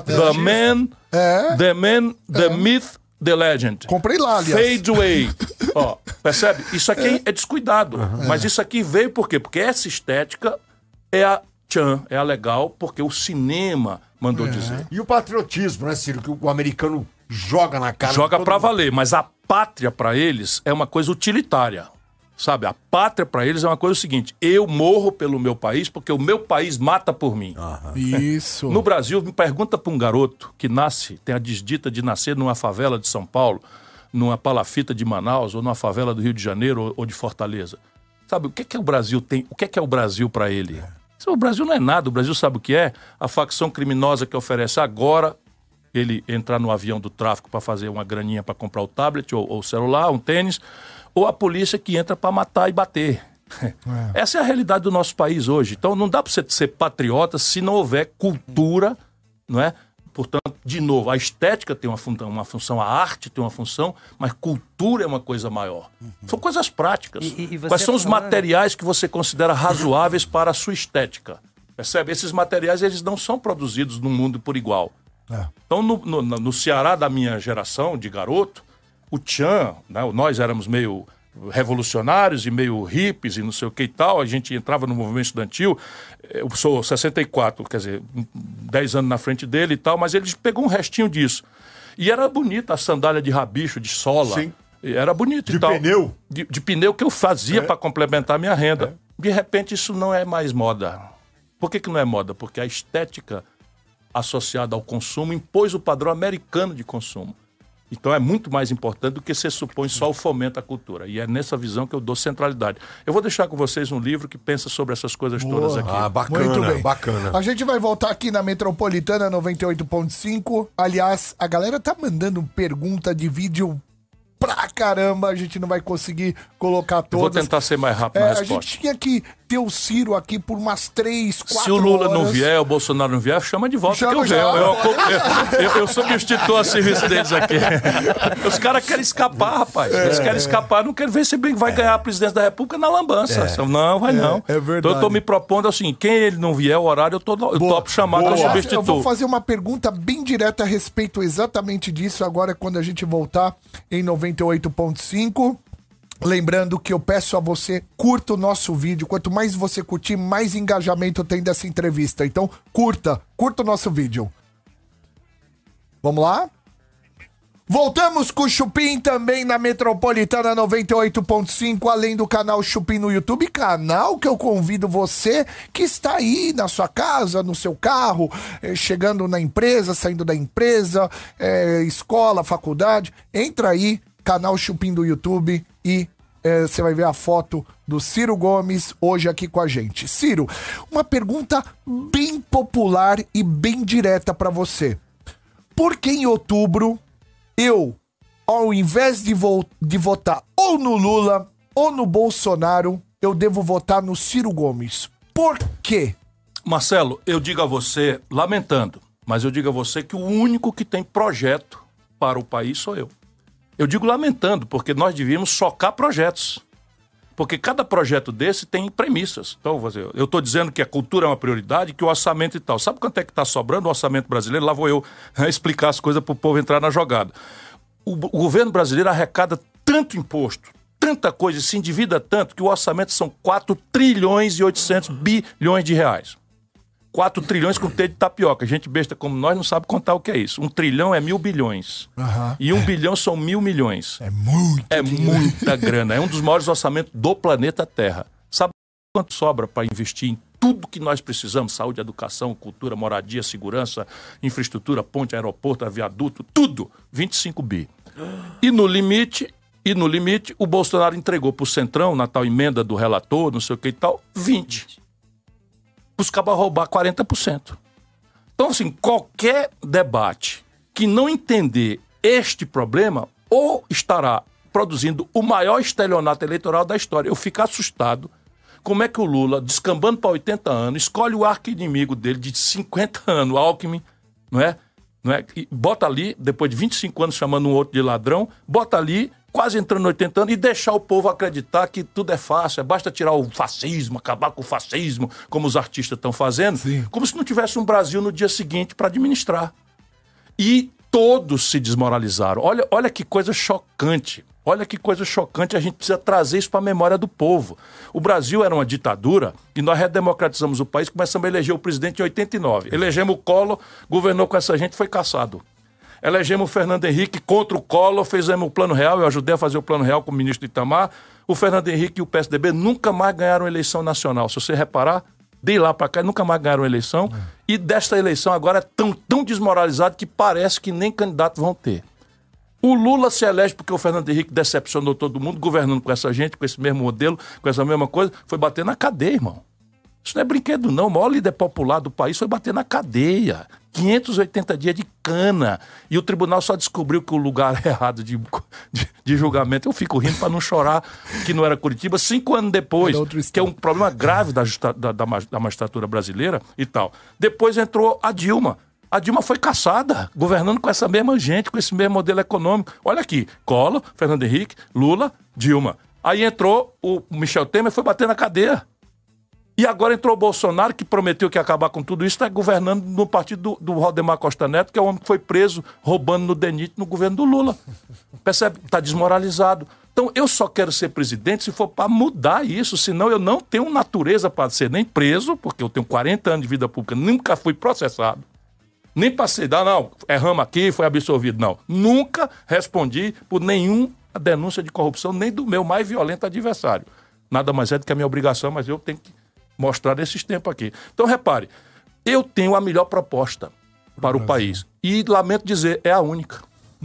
The man, the myth, the legend. Comprei lá, aliás. Fade away. Ó, percebe? Isso aqui é descuidado. Mas isso aqui veio por quê? Porque essa estética é a é a legal, porque o cinema mandou dizer. E o patriotismo, né, Ciro? Que o americano joga na cara. Joga pra valer, mas a pátria pra eles é uma coisa utilitária. Sabe? A pátria para eles é uma coisa seguinte: eu morro pelo meu país porque o meu país mata por mim. Isso. No Brasil, me pergunta para um garoto que nasce, tem a desdita de nascer numa favela de São Paulo, numa palafita de Manaus, ou numa favela do Rio de Janeiro ou de Fortaleza. Sabe, o que é o Brasil tem? O que é o Brasil para ele? O Brasil não é nada. O Brasil sabe o que é? A facção criminosa que oferece agora ele entrar no avião do tráfico para fazer uma graninha para comprar o tablet ou o celular, um tênis, ou a polícia que entra para matar e bater. Essa é a realidade do nosso país hoje. Então não dá para você ser patriota se não houver cultura, não é? Portanto, de novo, a estética tem uma função, a arte tem uma função, mas cultura é uma coisa maior. São coisas práticas. Quais são os materiais que você considera razoáveis para a sua estética? Percebe? Esses materiais eles não são produzidos no mundo por igual. Então, no Ceará da minha geração, de garoto, o tchan, né, nós éramos meio revolucionários e meio hippies e não sei o que e tal, a gente entrava no movimento estudantil, eu sou 64, quer dizer, 10 anos na frente dele e tal, mas ele pegou um restinho disso. E era bonita a sandália de rabicho, de sola. Sim. Era bonito e tal. De pneu? De pneu que eu fazia para complementar a minha renda. De repente isso não é mais moda. Por que não é moda? Porque a estética associada ao consumo impôs o padrão americano de consumo. Então é muito mais importante do que se supõe só o fomento à cultura. E é nessa visão que eu dou centralidade. Eu vou deixar com vocês um livro que pensa sobre essas coisas todas aqui. Bacana, muito bem. Bacana. A gente vai voltar aqui na Metropolitana 98.5. Aliás, a galera tá mandando pergunta de vídeo pra caramba, a gente não vai conseguir colocar todas. Eu vou tentar ser mais rápido na resposta. A gente tinha que ter o Ciro aqui por umas 3, 4 horas. Se o Lula não vier, o Bolsonaro não vier, chama de volta que eu venho. Eu substituo a serviço deles aqui. Os caras querem escapar, rapaz. Eles querem escapar, não querem ver se vai ganhar a presidência da República na lambança. Não, vai não. É verdade. Então eu tô me propondo assim, quem ele não vier, o horário, eu topo chamar que eu substituo. Eu vou fazer uma pergunta bem direta a respeito exatamente disso agora, quando a gente voltar em 98.5. Lembrando que eu peço a você, curta o nosso vídeo. Quanto mais você curtir, mais engajamento tem dessa entrevista. Então, curta o nosso vídeo. Vamos lá? Voltamos com o Chupim também na Metropolitana 98.5, além do canal Chupim no YouTube, canal que eu convido você que está aí na sua casa, no seu carro, chegando na empresa, saindo da empresa, escola, faculdade, entra aí, canal Chupim do YouTube e você vai ver a foto do Ciro Gomes hoje aqui com a gente. Ciro, uma pergunta bem popular e bem direta para você. Por que em outubro eu, ao invés de votar ou no Lula ou no Bolsonaro, eu devo votar no Ciro Gomes? Por quê? Marcelo, eu digo a você, lamentando, mas eu digo a você que o único que tem projeto para o país sou eu. Eu digo lamentando, porque nós devíamos socar projetos. Porque cada projeto desse tem premissas. Então, eu estou dizendo que a cultura é uma prioridade, que o orçamento e tal. Sabe quanto é que está sobrando o orçamento brasileiro? Lá vou eu explicar as coisas para o povo entrar na jogada. O governo brasileiro arrecada tanto imposto, tanta coisa, se endivida tanto, que o orçamento são 4 trilhões e 800 bilhões de reais. 4 trilhões com T de tapioca. Gente besta como nós não sabe contar o que é isso. 1 trilhão é 1.000 bilhões. E 1 bilhão são 1.000 milhões. É muita grana. É um dos maiores orçamentos do planeta Terra. Sabe quanto sobra para investir em tudo que nós precisamos? Saúde, educação, cultura, moradia, segurança, infraestrutura, ponte, aeroporto, viaduto, tudo. 25 bi. E no limite, o Bolsonaro entregou para o Centrão, na tal emenda do relator, não sei o que e tal, 20. Buscava roubar 40%. Então, assim, qualquer debate que não entender este problema ou estará produzindo o maior estelionato eleitoral da história. Eu fico assustado como é que o Lula, descambando para 80 anos, escolhe o arqui-inimigo dele de 50 anos, Alckmin, não é? E bota ali, depois de 25 anos chamando um outro de ladrão, bota ali, quase entrando em 80 anos, e deixar o povo acreditar que tudo é fácil, basta tirar o fascismo, acabar com o fascismo, como os artistas estão fazendo, como se não tivesse um Brasil no dia seguinte para administrar. E todos se desmoralizaram. Olha que coisa chocante. Olha que coisa chocante, a gente precisa trazer isso para a memória do povo. O Brasil era uma ditadura e nós redemocratizamos o país, começamos a eleger o presidente em 89. Elegemos o Collor, governou com essa gente, foi caçado. Elegemos o Fernando Henrique contra o Collor, fizemos o Plano Real, eu ajudei a fazer o Plano Real com o ministro Itamar. O Fernando Henrique e o PSDB nunca mais ganharam eleição nacional. Se você reparar, de lá para cá, nunca mais ganharam eleição. E desta eleição agora é tão desmoralizado que parece que nem candidato vão ter. O Lula se elege porque o Fernando Henrique decepcionou todo mundo, governando com essa gente, com esse mesmo modelo, com essa mesma coisa, foi bater na cadeia, irmão. Isso não é brinquedo, não. O maior líder popular do país foi bater na cadeia. 580 dias de cana. E o tribunal só descobriu que o lugar errado de julgamento. Eu fico rindo para não chorar que não era Curitiba. 5 anos depois, que é um problema grave da magistratura brasileira e tal. Depois entrou a Dilma. A Dilma foi caçada, governando com essa mesma gente, com esse mesmo modelo econômico. Olha aqui, Collor, Fernando Henrique, Lula, Dilma. Aí entrou o Michel Temer e foi bater na cadeia. E agora entrou o Bolsonaro, que prometeu que ia acabar com tudo isso, está governando no partido do Valdemar Costa Neto, que é o homem que foi preso roubando no DENIT no governo do Lula. Percebe? Está desmoralizado. Então eu só quero ser presidente se for para mudar isso, senão eu não tenho natureza para ser nem preso, porque eu tenho 40 anos de vida pública, nunca fui processado, nem passei, não, erramos aqui, foi absolvido, não. Nunca respondi por nenhuma denúncia de corrupção, nem do meu mais violento adversário. Nada mais é do que a minha obrigação, mas eu tenho que mostrar nesses tempos aqui. Então, repare, eu tenho a melhor proposta para o país. E lamento dizer, é a única.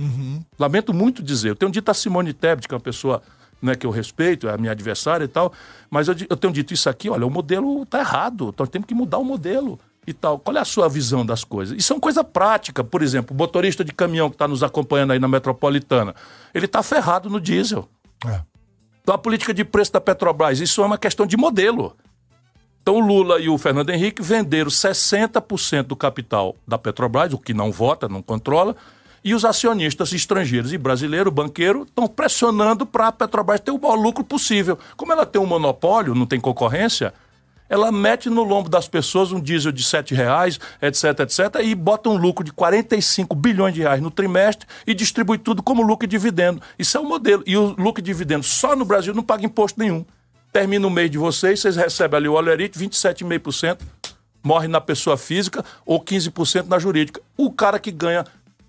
Lamento muito dizer. Eu tenho dito a Simone Tebet, que é uma pessoa, né, que eu respeito, é a minha adversária e tal, mas eu tenho dito isso aqui, olha, o modelo está errado, nós temos que mudar o modelo e tal. Qual é a sua visão das coisas? Isso é uma coisa prática. Por exemplo, o motorista de caminhão que está nos acompanhando aí na Metropolitana, ele está ferrado no diesel. Então, a política de preço da Petrobras, isso é uma questão de modelo. Então o Lula e o Fernando Henrique venderam 60% do capital da Petrobras, o que não vota, não controla, e os acionistas estrangeiros e brasileiros, banqueiros, estão pressionando para a Petrobras ter o maior lucro possível. Como ela tem um monopólio, não tem concorrência, ela mete no lombo das pessoas um diesel de R$7, etc, etc, e bota um lucro de 45 bilhões de reais no trimestre e distribui tudo como lucro e dividendo. Isso é um modelo. E o lucro e dividendo só no Brasil não paga imposto nenhum. Termina o mês de vocês recebem ali o olerite, 27,5%, morre na pessoa física ou 15% na jurídica. O cara que ganha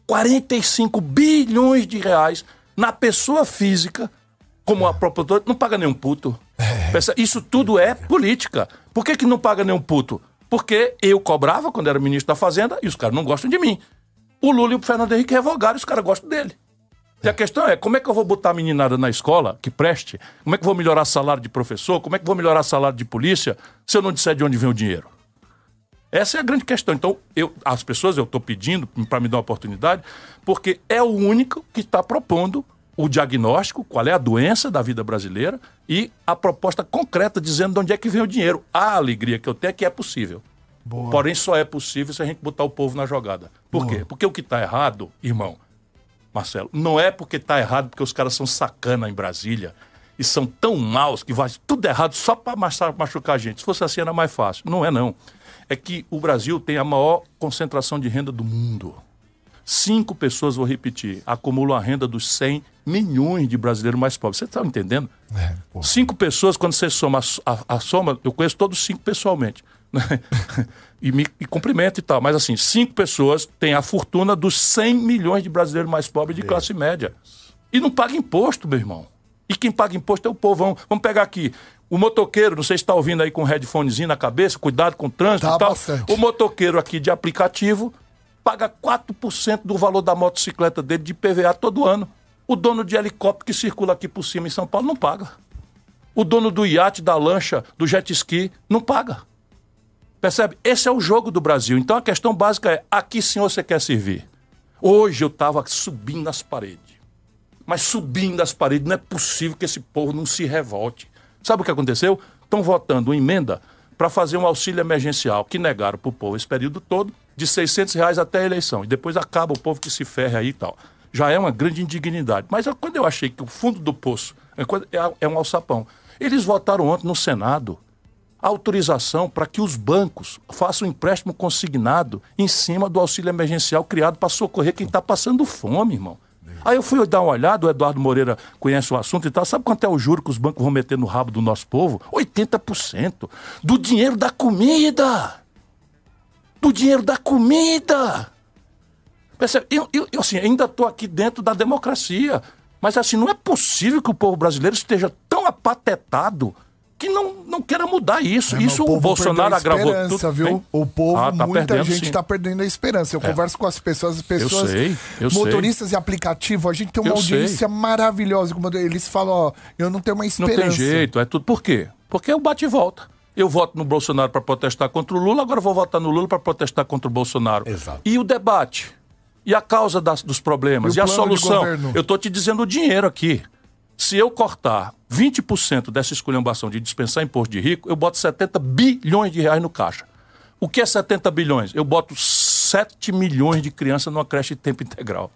45 bilhões de reais na pessoa física, como a própria, não paga nenhum puto. Isso tudo é política. Por que não paga nenhum puto? Porque eu cobrava quando era ministro da Fazenda e os caras não gostam de mim. O Lula e o Fernando Henrique revogaram e os caras gostam dele. E a questão é, como é que eu vou botar a meninada na escola, que preste? Como é que eu vou melhorar salário de professor? Como é que eu vou melhorar salário de polícia se eu não disser de onde vem o dinheiro? Essa é a grande questão. Então, as pessoas eu estou pedindo para me dar uma oportunidade, porque é o único que está propondo o diagnóstico, qual é a doença da vida brasileira e a proposta concreta dizendo de onde é que vem o dinheiro. A alegria que eu tenho é que é possível. Boa. Porém, só é possível se a gente botar o povo na jogada. Por quê? Porque o que está errado, irmão, Marcelo, não é porque está errado, porque os caras são sacana em Brasília e são tão maus que vai tudo errado só para machucar a gente. Se fosse assim era mais fácil. Não é, não. É que o Brasil tem a maior concentração de renda do mundo. 5 pessoas, vou repetir, acumulam a renda dos 100 milhões de brasileiros mais pobres. Você está entendendo? 5 pessoas, quando você soma a soma, eu conheço todos 5 pessoalmente. E me cumprimento e tal. Mas assim, 5 pessoas têm a fortuna dos 100 milhões de brasileiros mais pobres de classe média. E não paga imposto, meu irmão. E quem paga imposto é o povão. Vamos pegar aqui. O motoqueiro, não sei se está ouvindo aí com um headphonezinho na cabeça, cuidado com o trânsito e tal. Bastante. O motoqueiro aqui de aplicativo paga 4% do valor da motocicleta dele de IPVA todo ano. O dono de helicóptero que circula aqui por cima em São Paulo não paga. O dono do iate, da lancha, do jet ski, não paga. Percebe? Esse é o jogo do Brasil. Então a questão básica é, a que senhor você quer servir? Hoje eu estava subindo as paredes. Mas subindo as paredes, não é possível que esse povo não se revolte. Sabe o que aconteceu? Estão votando uma emenda para fazer um auxílio emergencial, que negaram para o povo esse período todo, de R$600 até a eleição. E depois acaba o povo que se ferre aí e tal. Já é uma grande indignidade. Mas quando eu achei que o fundo do poço é um alçapão, eles votaram ontem no Senado a autorização para que os bancos façam um empréstimo consignado em cima do auxílio emergencial criado para socorrer quem está passando fome, irmão. Aí eu fui dar uma olhada, o Eduardo Moreira conhece o assunto e tal. Sabe quanto é o juro que os bancos vão meter no rabo do nosso povo? 80% do dinheiro da comida. Do dinheiro da comida. Percebe? Eu assim, ainda estou aqui dentro da democracia. Mas assim, não é possível que o povo brasileiro esteja tão apatetado que não queira mudar isso. Isso o Bolsonaro agravou tudo. Viu? O povo, tá muita perdendo, gente está perdendo a esperança. Eu converso com as pessoas eu motoristas e aplicativo, a gente tem uma audiência maravilhosa. Eles falam, ó, eu não tenho uma esperança. Não tem jeito, é tudo. Por quê? Porque eu bate e volta. Eu voto no Bolsonaro para protestar contra o Lula, agora eu vou votar no Lula para protestar contra o Bolsonaro. Exato. E o debate? E a causa dos problemas? E a solução? Eu estou te dizendo o dinheiro aqui. Se eu cortar 20% dessa esculhambação de dispensar imposto de rico, eu boto 70 bilhões de reais no caixa. O que é 70 bilhões? Eu boto 7 milhões de crianças numa creche de tempo integral.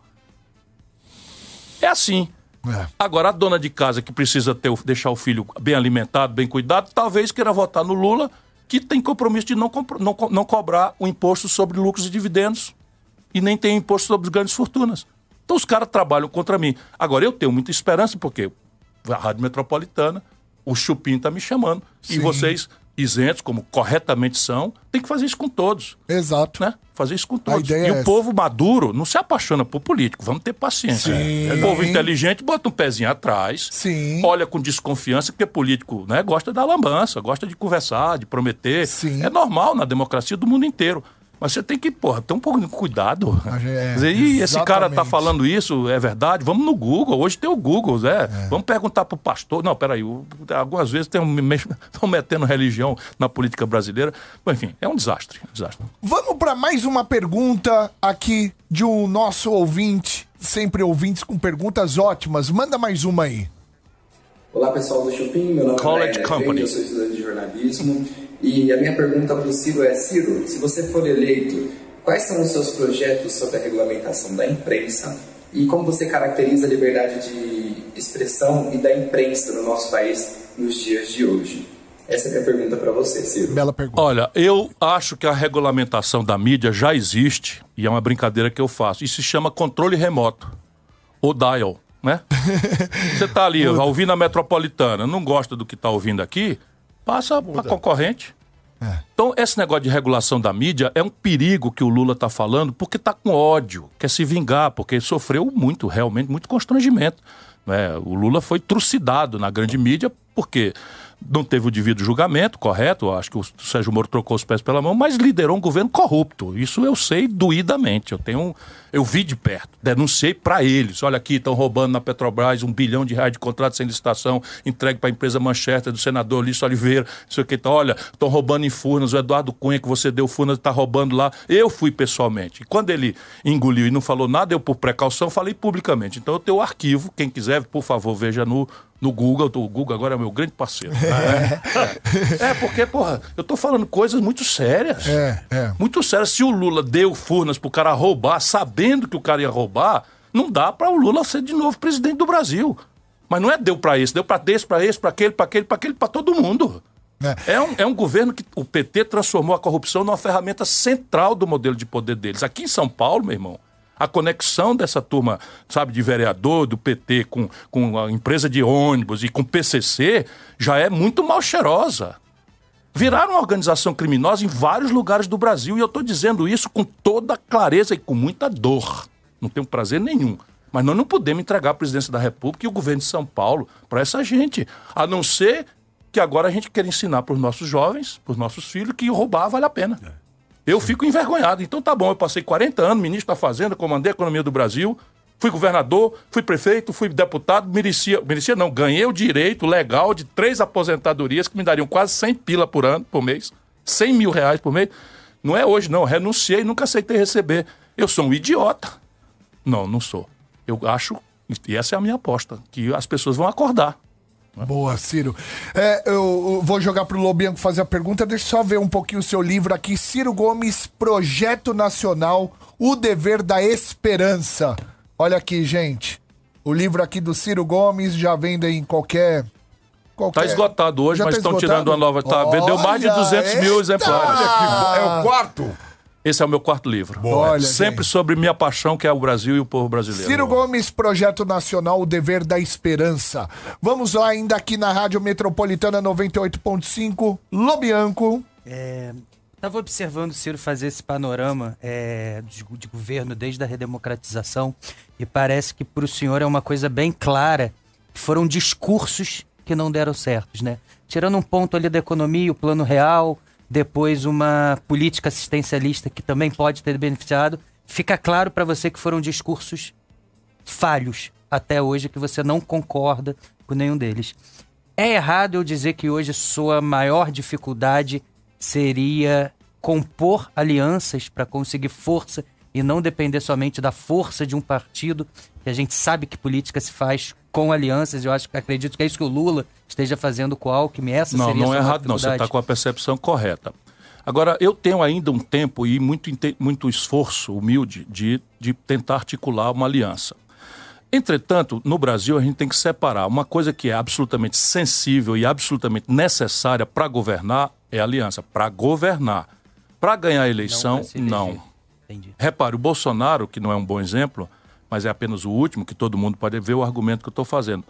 É assim. Agora, a dona de casa que precisa deixar o filho bem alimentado, bem cuidado, talvez queira votar no Lula, que tem compromisso de não cobrar o imposto sobre lucros e dividendos e nem tem imposto sobre grandes fortunas. Então os caras trabalham contra mim. Agora, eu tenho muita esperança, porque a Rádio Metropolitana, o Chupim está me chamando. Sim. E vocês, isentos, como corretamente são, tem que fazer isso com todos. Exato. Né? Fazer isso com todos. E o povo maduro não se apaixona por político. Vamos ter paciência. Sim. O povo inteligente bota um pezinho atrás, Sim. olha com desconfiança, porque político, né, gosta da lambança, gosta de conversar, de prometer. Sim. É normal na democracia do mundo inteiro. Mas você tem que, ter um pouco de cuidado. Esse cara tá falando isso, é verdade? Vamos no Google. Hoje tem o Google, Vamos perguntar pro pastor. Não, peraí. Algumas vezes estão metendo religião na política brasileira. Mas, enfim, é um desastre. Vamos para mais uma pergunta aqui de um nosso ouvinte. Sempre ouvintes com perguntas ótimas. Manda mais uma aí. Olá, pessoal do Chupim. Meu nome College é Company. Eu sou estudante de jornalismo. E a minha pergunta para o Ciro é: Ciro, se você for eleito, quais são os seus projetos sobre a regulamentação da imprensa e como você caracteriza a liberdade de expressão e da imprensa no nosso país nos dias de hoje? Essa é a minha pergunta para você, Ciro. Bela pergunta. Olha, eu acho que a regulamentação da mídia já existe e é uma brincadeira que eu faço. Isso se chama controle remoto, ou dial, né? Você tá ali, vai ouvir na Metropolitana, não gosta do que tá ouvindo aqui, passa para concorrente. Então, esse negócio de regulação da mídia é um perigo que o Lula está falando, porque está com ódio, quer se vingar, porque sofreu realmente muito constrangimento. Né? O Lula foi trucidado na grande mídia, porque não teve o devido julgamento, correto? Acho que o Sérgio Moro trocou os pés pela mão, mas liderou um governo corrupto. Isso eu sei doidamente. Eu vi de perto, denunciei para eles. Olha aqui, estão roubando na Petrobras R$1 bilhão de contrato sem licitação, entregue para a empresa Manchester do senador Lício Oliveira. Isso aqui, então, olha, estão roubando em Furnas, o Eduardo Cunha que você deu Furnas está roubando lá. Eu fui pessoalmente. E quando ele engoliu e não falou nada, eu por precaução falei publicamente. Então eu tenho o arquivo, quem quiser, por favor, veja no Google. O Google agora é meu grande parceiro. Porque, eu tô falando coisas muito sérias. Muito sérias. Se o Lula deu Furnas pro cara roubar, sabendo que o cara ia roubar, não dá para o Lula ser de novo presidente do Brasil. Mas não é deu para esse, deu para esse, para aquele, para todo mundo. É um governo que o PT transformou a corrupção numa ferramenta central do modelo de poder deles. Aqui em São Paulo, meu irmão, a conexão dessa turma, sabe, de vereador, do PT com a empresa de ônibus e com o PCC já é muito mal cheirosa. Viraram uma organização criminosa em vários lugares do Brasil e eu estou dizendo isso com toda clareza e com muita dor. Não tenho prazer nenhum. Mas nós não podemos entregar a presidência da República e o governo de São Paulo para essa gente. A não ser que agora a gente quer ensinar para os nossos jovens, para os nossos filhos, que roubar vale a pena. Eu fico envergonhado. Então tá bom, eu passei 40 anos, ministro da Fazenda, comandei a economia do Brasil, fui governador, fui prefeito, fui deputado, ganhei o direito legal de 3 aposentadorias que me dariam quase 100 pila por ano, por mês, 100 mil reais por mês. Não é hoje não, renunciei, nunca aceitei receber. Eu sou um idiota. Não sou. Eu acho, e essa é a minha aposta, que as pessoas vão acordar. Boa, Ciro. Eu vou jogar pro Lobianco fazer a pergunta. Deixa eu só ver um pouquinho o seu livro aqui. Ciro Gomes, Projeto Nacional, O Dever da Esperança. Olha aqui, gente. O livro aqui do Ciro Gomes já vende em qualquer... Tá esgotado hoje, já mas estão tirando uma nova... vendeu mais de 200 mil exemplares. Olha que é o quarto... Esse é o meu quarto livro. Olha, sempre sobre minha paixão, que é o Brasil e o povo brasileiro. Ciro Gomes, Projeto Nacional, O Dever da Esperança. Vamos lá, ainda aqui na Rádio Metropolitana 98.5, Lobianco. Estava observando o Ciro fazer esse panorama de governo desde a redemocratização e parece que para o senhor é uma coisa bem clara que foram discursos que não deram certos, né? Tirando um ponto ali da economia, o plano real, depois uma política assistencialista que também pode ter beneficiado, fica claro para você que foram discursos falhos até hoje, que você não concorda com nenhum deles. É errado eu dizer que hoje sua maior dificuldade seria compor alianças para conseguir força e não depender somente da força de um partido, que a gente sabe que política se faz com alianças. Eu acredito que é isso que o Lula esteja fazendo com o Alckmin. Essa seria a sua não é errado não, você está com a percepção correta. Agora, eu tenho ainda um tempo e muito esforço humilde de tentar articular uma aliança. Entretanto, no Brasil, a gente tem que separar. Uma coisa que é absolutamente sensível e absolutamente necessária para governar é a aliança. Para governar. Para ganhar a eleição, não. Entendi. Repare, o Bolsonaro, que não é um bom exemplo, mas é apenas o último, que todo mundo pode ver o argumento que eu estou fazendo.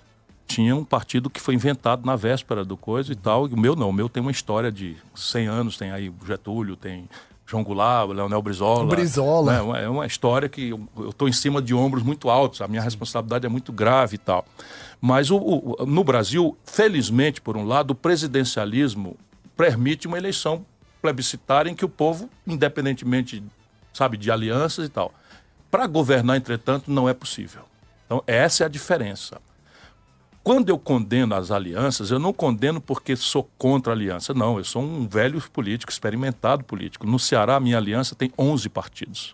Tinha um partido que foi inventado na véspera do coisa e tal, e o meu não. O meu tem uma história de 100 anos, tem aí Getúlio, tem João Goulart, Leonel Brizola. Brizola. É uma história que eu estou em cima de ombros muito altos, a minha responsabilidade é muito grave e tal. Mas no Brasil, felizmente, por um lado, o presidencialismo permite uma eleição plebiscitária em que o povo, independentemente, sabe, de alianças e tal. Para governar, entretanto, não é possível. Então, essa é a diferença. Quando eu condeno as alianças, eu não condeno porque sou contra a aliança. Não, eu sou um velho político, experimentado político. No Ceará, a minha aliança tem 11 partidos.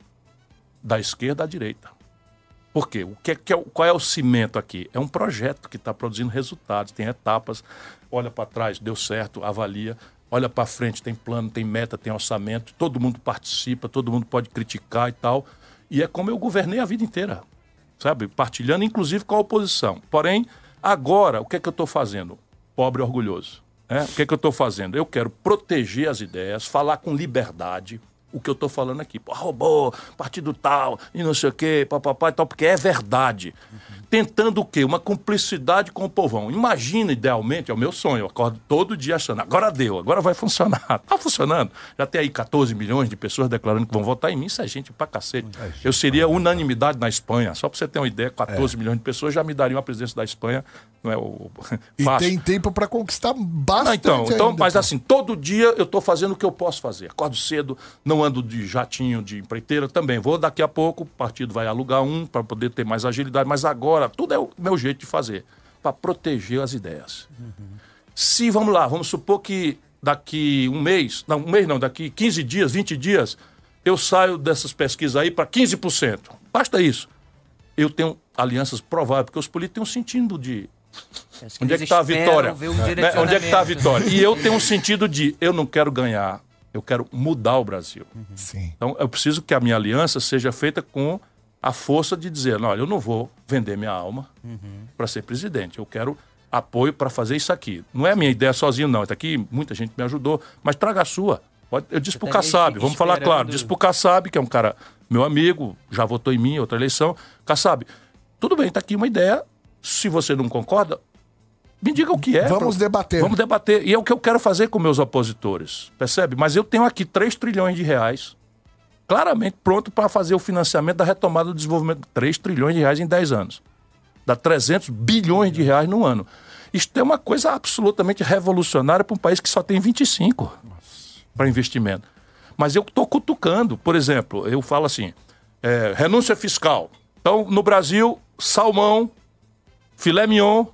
Da esquerda à direita. Por quê? Qual é o cimento aqui? É um projeto que está produzindo resultados, tem etapas. Olha para trás, deu certo, avalia. Olha para frente, tem plano, tem meta, tem orçamento. Todo mundo participa, todo mundo pode criticar e tal. E é como eu governei a vida inteira, sabe? Partilhando, inclusive, com a oposição. Porém, agora, o que é que eu estou fazendo? Pobre e orgulhoso. O que é que eu estou fazendo? Eu quero proteger as ideias, falar com liberdade o que eu estou falando aqui. Pô, roubou, partido tal, e não sei o quê, papapá e tal, porque é verdade. Tentando o quê? Uma cumplicidade com o povão. Imagina, idealmente, é o meu sonho, eu acordo todo dia achando, agora deu, agora vai funcionar. Está funcionando. Já tem aí 14 milhões de pessoas declarando que vão votar em mim, isso é gente pra cacete. Eu seria unanimidade na Espanha, só para você ter uma ideia, 14 milhões de pessoas já me dariam a presidência da Espanha. Não é e fácil. Tem tempo para conquistar bastante. Então, mas assim, todo dia eu estou fazendo o que eu posso fazer. Acordo cedo, não ando de jatinho, de empreiteira também. Vou daqui a pouco, o partido vai alugar um para poder ter mais agilidade, mas agora tudo é o meu jeito de fazer, para proteger as ideias. Se, vamos lá, vamos supor que daqui daqui 15 dias, 20 dias, eu saio dessas pesquisas aí para 15%. Basta isso. Eu tenho alianças prováveis, porque os políticos têm um sentido de... Onde é que está a vitória? Onde é que está a vitória? E eu tenho um sentido de, eu não quero ganhar, eu quero mudar o Brasil. Sim. Então, eu preciso que a minha aliança seja feita com a força de dizer, olha, eu não vou vender minha alma para ser presidente. Eu quero apoio para fazer isso aqui. Não é a minha ideia sozinho, não. Isso aqui, muita gente me ajudou, mas traga a sua. Eu disse pro Kassab, vamos falar claro, disse pro Kassab, que é um cara, meu amigo, já votou em mim em outra eleição. Kassab, tudo bem, está aqui uma ideia. Se você não concorda, me diga o que é. Vamos debater. Vamos debater. E é o que eu quero fazer com meus opositores, percebe? Mas eu tenho aqui 3 trilhões de reais, claramente pronto para fazer o financiamento da retomada do desenvolvimento. 3 trilhões de reais em 10 anos. Dá 300 bilhões de reais no ano. Isto é uma coisa absolutamente revolucionária para um país que só tem 25 para investimento. Mas eu estou cutucando. Por exemplo, eu falo assim, renúncia fiscal. Então, no Brasil, salmão, filé mignon,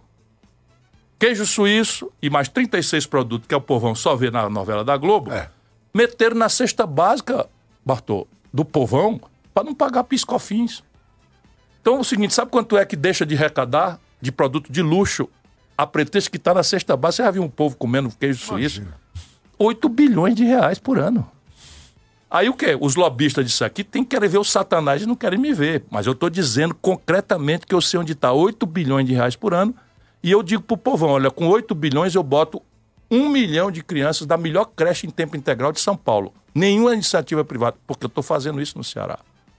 queijo suíço e mais 36 produtos que o povão só vê na novela da Globo, meteram na cesta básica, Bartô, do povão, para não pagar PIS/COFINS. Então é o seguinte, sabe quanto é que deixa de arrecadar de produto de luxo a pretexto que está na cesta básica? Você já viu um povo comendo queijo suíço? 8 bilhões de reais por ano. Aí o quê? Os lobistas disso aqui têm que querer ver o Satanás e não querem me ver. Mas eu estou dizendo concretamente que eu sei onde está 8 bilhões de reais por ano. E eu digo para o povão, olha, com 8 bilhões eu boto 1 milhão de crianças da melhor creche em tempo integral de São Paulo. Nenhuma iniciativa privada, porque eu estou fazendo isso no Ceará.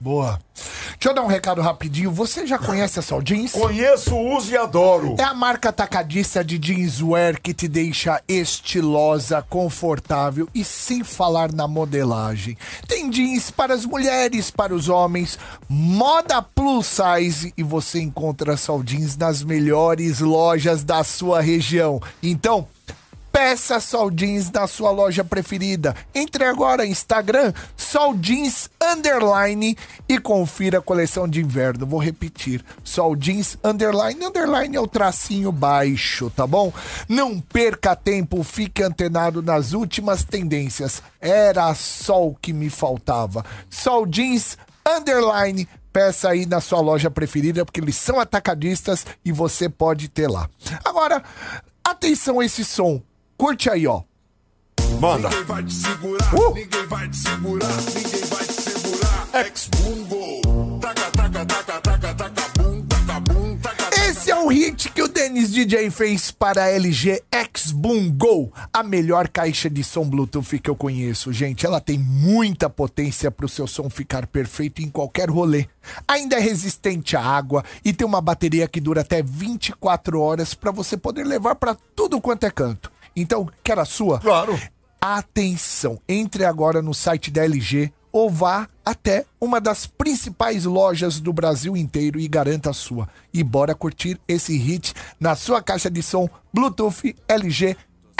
Boa. Deixa eu dar um recado rapidinho. Você já conhece a Sol Jeans? Conheço, uso e adoro. É a marca atacadista de jeanswear que te deixa estilosa, confortável e sem falar na modelagem. Tem jeans para as mulheres, para os homens, moda plus size e você encontra a Sol Jeans nas melhores lojas da sua região. Então, peça Sol Jeans na sua loja preferida. Entre agora no Instagram, Sol Jeans _ e confira a coleção de inverno. Vou repetir, Sol Jeans _ é o tracinho baixo, tá bom? Não perca tempo, fique antenado nas últimas tendências. Era só o que me faltava. Sol Jeans _ peça aí na sua loja preferida, porque eles são atacadistas e você pode ter lá. Agora, atenção a esse som. Curte aí, ó. Manda. Ninguém vai te segurar, ninguém vai te segurar, ninguém vai te segurar. Ex-Bungo. Taca, taca, taca, taca, taca, bum, taca, bum, taca. Esse é um hit que o Dennis DJ fez para a LG Ex-Bungo, a melhor caixa de som Bluetooth que eu conheço, gente. Ela tem muita potência para o seu som ficar perfeito em qualquer rolê. Ainda é resistente à água e tem uma bateria que dura até 24 horas para você poder levar para tudo quanto é canto. Então, quer a sua? Claro. Atenção, entre agora no site da LG ou vá até uma das principais lojas do Brasil inteiro e garanta a sua. E bora curtir esse hit na sua caixa de som Bluetooth LG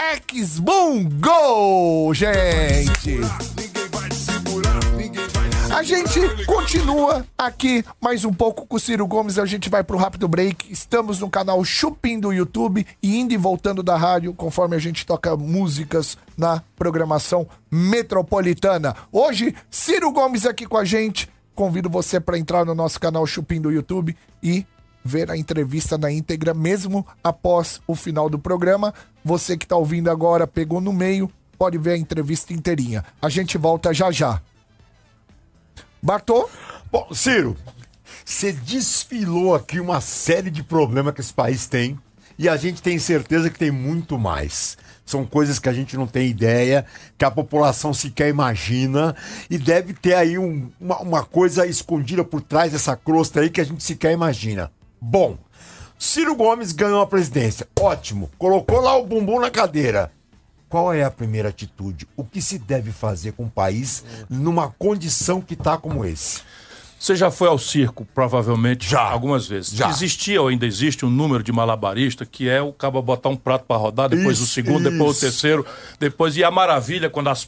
Ex-Bungo, gente! Ninguém vai te segurar, ninguém vai te segurar. A gente continua aqui mais um pouco com o Ciro Gomes, a gente vai pro rápido break. Estamos no canal Chupim do YouTube e indo e voltando da rádio, conforme a gente toca músicas na programação metropolitana. Hoje, Ciro Gomes aqui com a gente. Convido você para entrar no nosso canal Chupim do YouTube e ver a entrevista na íntegra, mesmo após o final do programa. Você que tá ouvindo agora, pegou no meio, pode ver a entrevista inteirinha. A gente volta já já. Bartô? Bom, Ciro, você desfilou aqui uma série de problemas que esse país tem e a gente tem certeza que tem muito mais. São coisas que a gente não tem ideia, que a população sequer imagina e deve ter aí uma coisa escondida por trás dessa crosta aí que a gente sequer imagina. Bom, Ciro Gomes ganhou a presidência, ótimo, colocou lá o bumbum na cadeira. Qual é a primeira atitude? O que se deve fazer com o país numa condição que está como esse? Você já foi ao circo, provavelmente, Já. algumas vezes. Já. Existia ou ainda existe um número de malabarista que é o cara botar um prato para rodar, depois o segundo, depois o terceiro, depois... E a maravilha, quando as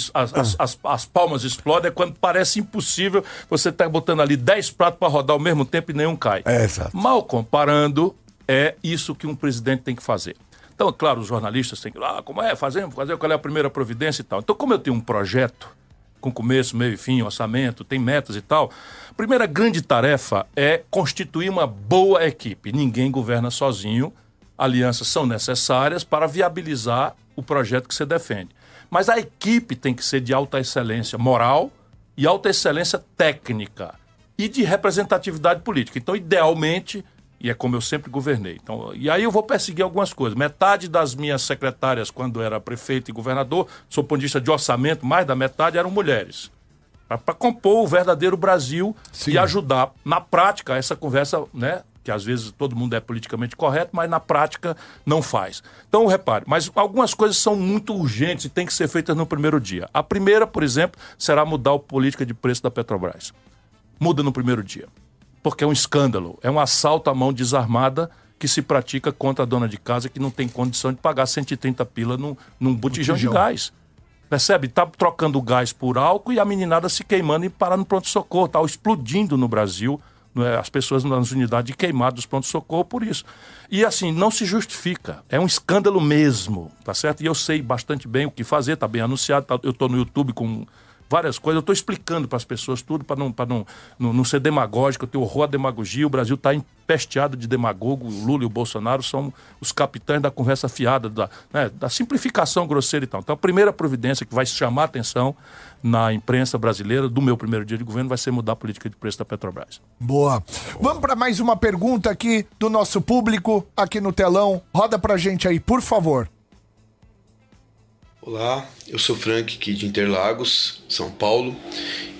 palmas explodem, é quando parece impossível você estar botando ali 10 pratos para rodar ao mesmo tempo e nenhum cai. É, exato. Mal comparando, é isso que um presidente tem que fazer. Então, claro, os jornalistas têm que... como é? Fazer qual é a primeira providência e tal. Então, como eu tenho um projeto com começo, meio e fim, orçamento, tem metas e tal, a primeira grande tarefa é constituir uma boa equipe. Ninguém governa sozinho. Alianças são necessárias para viabilizar o projeto que você defende. Mas a equipe tem que ser de alta excelência moral e alta excelência técnica e de representatividade política. Então, idealmente... E é como eu sempre governei. Então, e aí eu vou perseguir algumas coisas. Metade das minhas secretárias, quando era prefeito e governador, sob o ponto de vista de orçamento, mais da metade eram mulheres. Para compor o verdadeiro Brasil. Sim. E ajudar, na prática, essa conversa, né? Que às vezes todo mundo é politicamente correto, mas na prática não faz. Então, repare, mas algumas coisas são muito urgentes e têm que ser feitas no primeiro dia. A primeira, por exemplo, será mudar a política de preço da Petrobras. Muda no primeiro dia. Porque é um escândalo, é um assalto à mão desarmada que se pratica contra a dona de casa que não tem condição de pagar 130 pila num botijão de gás. Percebe? Tá trocando gás por álcool e a meninada se queimando e parar no pronto-socorro. Tá explodindo no Brasil, as pessoas nas unidades de queimado dos pronto-socorro por isso. E assim, não se justifica. É um escândalo mesmo, tá certo? E eu sei bastante bem o que fazer, tá bem anunciado. Eu tô no YouTube com... várias coisas, eu estou explicando para as pessoas tudo para não ser demagógico. Eu tenho horror à demagogia, o Brasil está empesteado de demagogo, o Lula e o Bolsonaro são os capitães da conversa fiada, da simplificação grosseira e tal. Então a primeira providência que vai chamar a atenção na imprensa brasileira do meu primeiro dia de governo vai ser mudar a política de preço da Petrobras. Boa. Vamos para mais uma pergunta aqui do nosso público, aqui no telão. Roda pra gente aí, por favor. Olá, eu sou Frank aqui de Interlagos, São Paulo,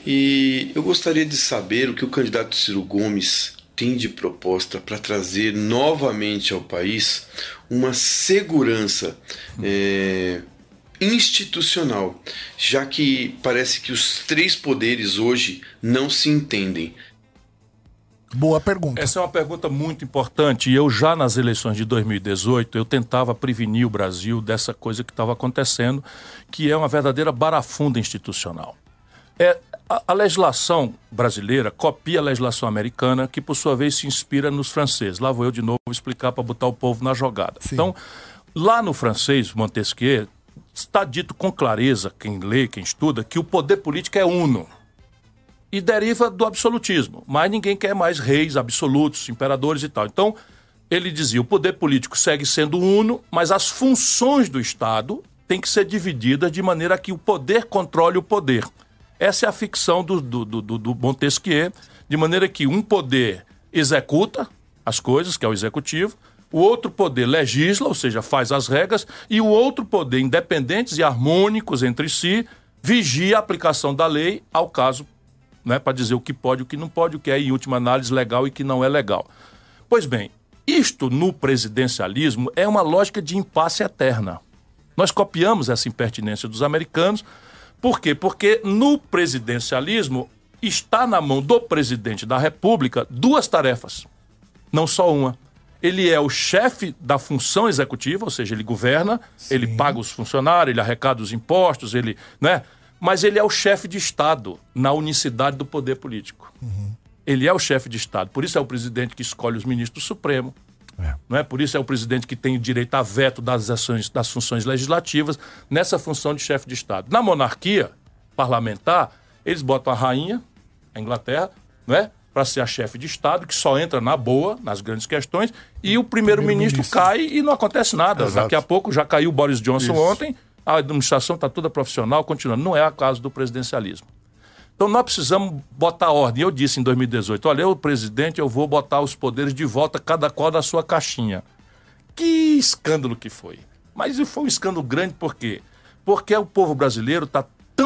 E eu gostaria de saber o que o candidato Ciro Gomes tem de proposta para trazer novamente ao país uma segurança institucional, já que parece que os três poderes hoje não se entendem. Boa pergunta. Essa é uma pergunta muito importante, e eu já nas eleições de 2018, eu tentava prevenir o Brasil dessa coisa que estava acontecendo, que é uma verdadeira barafunda institucional. A legislação brasileira copia a legislação americana, que por sua vez se inspira nos franceses. Lá vou eu de novo explicar para botar o povo na jogada. Sim. Então, lá no francês, Montesquieu, está dito com clareza, quem lê, quem estuda, que o poder político é uno. E deriva do absolutismo. Mas ninguém quer mais reis absolutos, imperadores e tal. Então, ele dizia, o poder político segue sendo uno, mas as funções do Estado têm que ser divididas de maneira que o poder controle o poder. Essa é a ficção do Montesquieu, de maneira que um poder executa as coisas, que é o executivo, o outro poder legisla, ou seja, faz as regras, e o outro poder, independentes e harmônicos entre si, vigia a aplicação da lei ao caso, né, para dizer o que pode, o que não pode, o que é, em última análise, legal e o que não é legal. Pois bem, isto no presidencialismo é uma lógica de impasse eterna. Nós copiamos essa impertinência dos americanos. Por quê? Porque no presidencialismo está na mão do presidente da República duas tarefas, não só uma. Ele é o chefe da função executiva, ou seja, ele governa, sim, ele paga os funcionários, ele arrecada os impostos, ele, né? Mas ele é o chefe de Estado na unicidade do poder político. Uhum. Ele é o chefe de Estado, por isso é o presidente que escolhe os ministros do Supremo. Não é? Por isso é o presidente que tem o direito a veto das ações, das funções legislativas nessa função de chefe de Estado. Na monarquia parlamentar, eles botam a rainha, a Inglaterra, não é? Para ser a chefe de Estado, que só entra na boa, nas grandes questões, e o primeiro-ministro cai e não acontece nada. Exato. Daqui a pouco já caiu o Boris Johnson ontem, a administração está toda profissional, continuando. Não é o caso do presidencialismo. Então nós precisamos botar ordem. Eu disse em 2018, olha, eu, presidente, eu vou botar os poderes de volta, cada qual na sua caixinha. Que escândalo que foi. Mas foi um escândalo grande, por quê? Porque o povo brasileiro está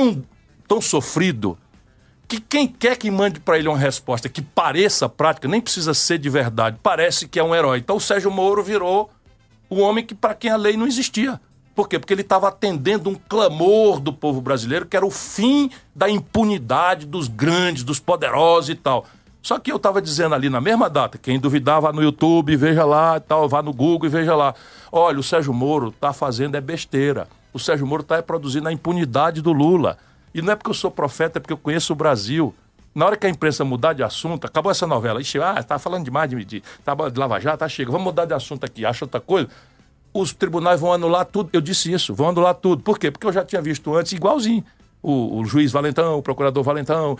tão sofrido que quem quer que mande para ele uma resposta que pareça prática, nem precisa ser de verdade, parece que é um herói. Então o Sérgio Moro virou o homem que para quem a lei não existia. Por quê? Porque ele estava atendendo um clamor do povo brasileiro, que era o fim da impunidade dos grandes, dos poderosos e tal. Só que eu estava dizendo ali na mesma data, quem duvidar vá no YouTube, veja lá e tal, vá no Google e veja lá. Olha, o Sérgio Moro está fazendo besteira. O Sérgio Moro está produzindo a impunidade do Lula. E não é porque eu sou profeta, é porque eu conheço o Brasil. Na hora que a imprensa mudar de assunto, acabou essa novela. Ixi, tá falando demais de Lava Jato, tá, chega, vamos mudar de assunto aqui, acha outra coisa. Os tribunais vão anular tudo. Eu disse isso, vão anular tudo. Por quê? Porque eu já tinha visto antes igualzinho. O juiz Valentão, o procurador Valentão,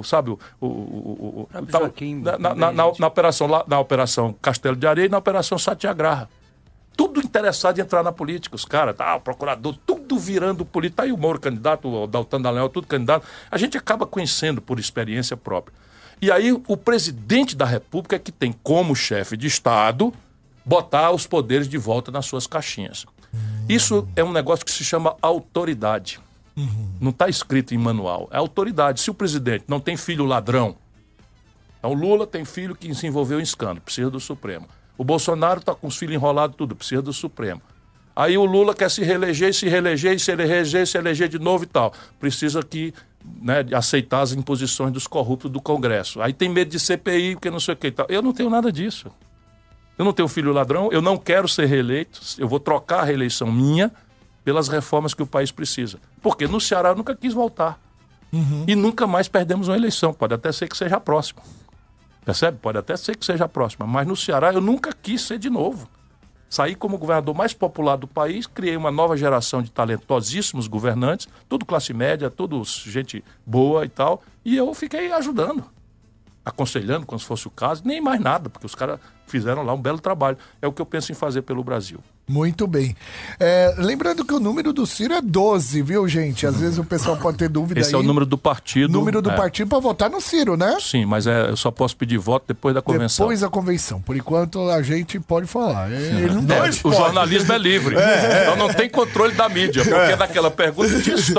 na operação Castelo de Areia e na operação Satyagraha. Tudo interessado em entrar na política. Os caras, o procurador, tudo virando político. Tá aí o Moro candidato, o Daltan Dallagnol, tudo candidato. A gente acaba conhecendo por experiência própria. E aí o presidente da República é que tem como chefe de Estado botar os poderes de volta nas suas caixinhas. Isso é um negócio que se chama autoridade. Não está escrito em manual. É autoridade. Se o presidente não tem filho ladrão, então o Lula tem filho que se envolveu em escândalo, precisa do Supremo. O Bolsonaro está com os filhos enrolados tudo, precisa do Supremo. Aí o Lula quer se reeleger de novo e tal. Precisa aceitar as imposições dos corruptos do Congresso. Aí tem medo de CPI, porque não sei o que e tal. Eu não tenho nada disso. Eu não tenho filho ladrão, eu não quero ser reeleito, eu vou trocar a reeleição minha pelas reformas que o país precisa. Porque no Ceará eu nunca quis voltar. E nunca mais perdemos uma eleição. Pode até ser que seja a próxima. Percebe? Pode até ser que seja a próxima. Mas no Ceará eu nunca quis ser de novo. Saí como o governador mais popular do país, criei uma nova geração de talentosíssimos governantes, tudo classe média, tudo gente boa e tal, e eu fiquei ajudando, aconselhando, quando fosse o caso, nem mais nada, porque os caras fizeram lá um belo trabalho. É o que eu penso em fazer pelo Brasil. Muito bem. Lembrando que o número do Ciro é 12, viu, gente? Às vezes o pessoal pode ter dúvida. Esse é o número do partido. Número do partido para votar no Ciro, né? Sim, mas eu só posso pedir voto depois da convenção. Depois da convenção. Por enquanto a gente pode falar. Ele não pode. O jornalismo é livre. Então não tem controle da mídia. Porque naquela pergunta tinha história. Então não tem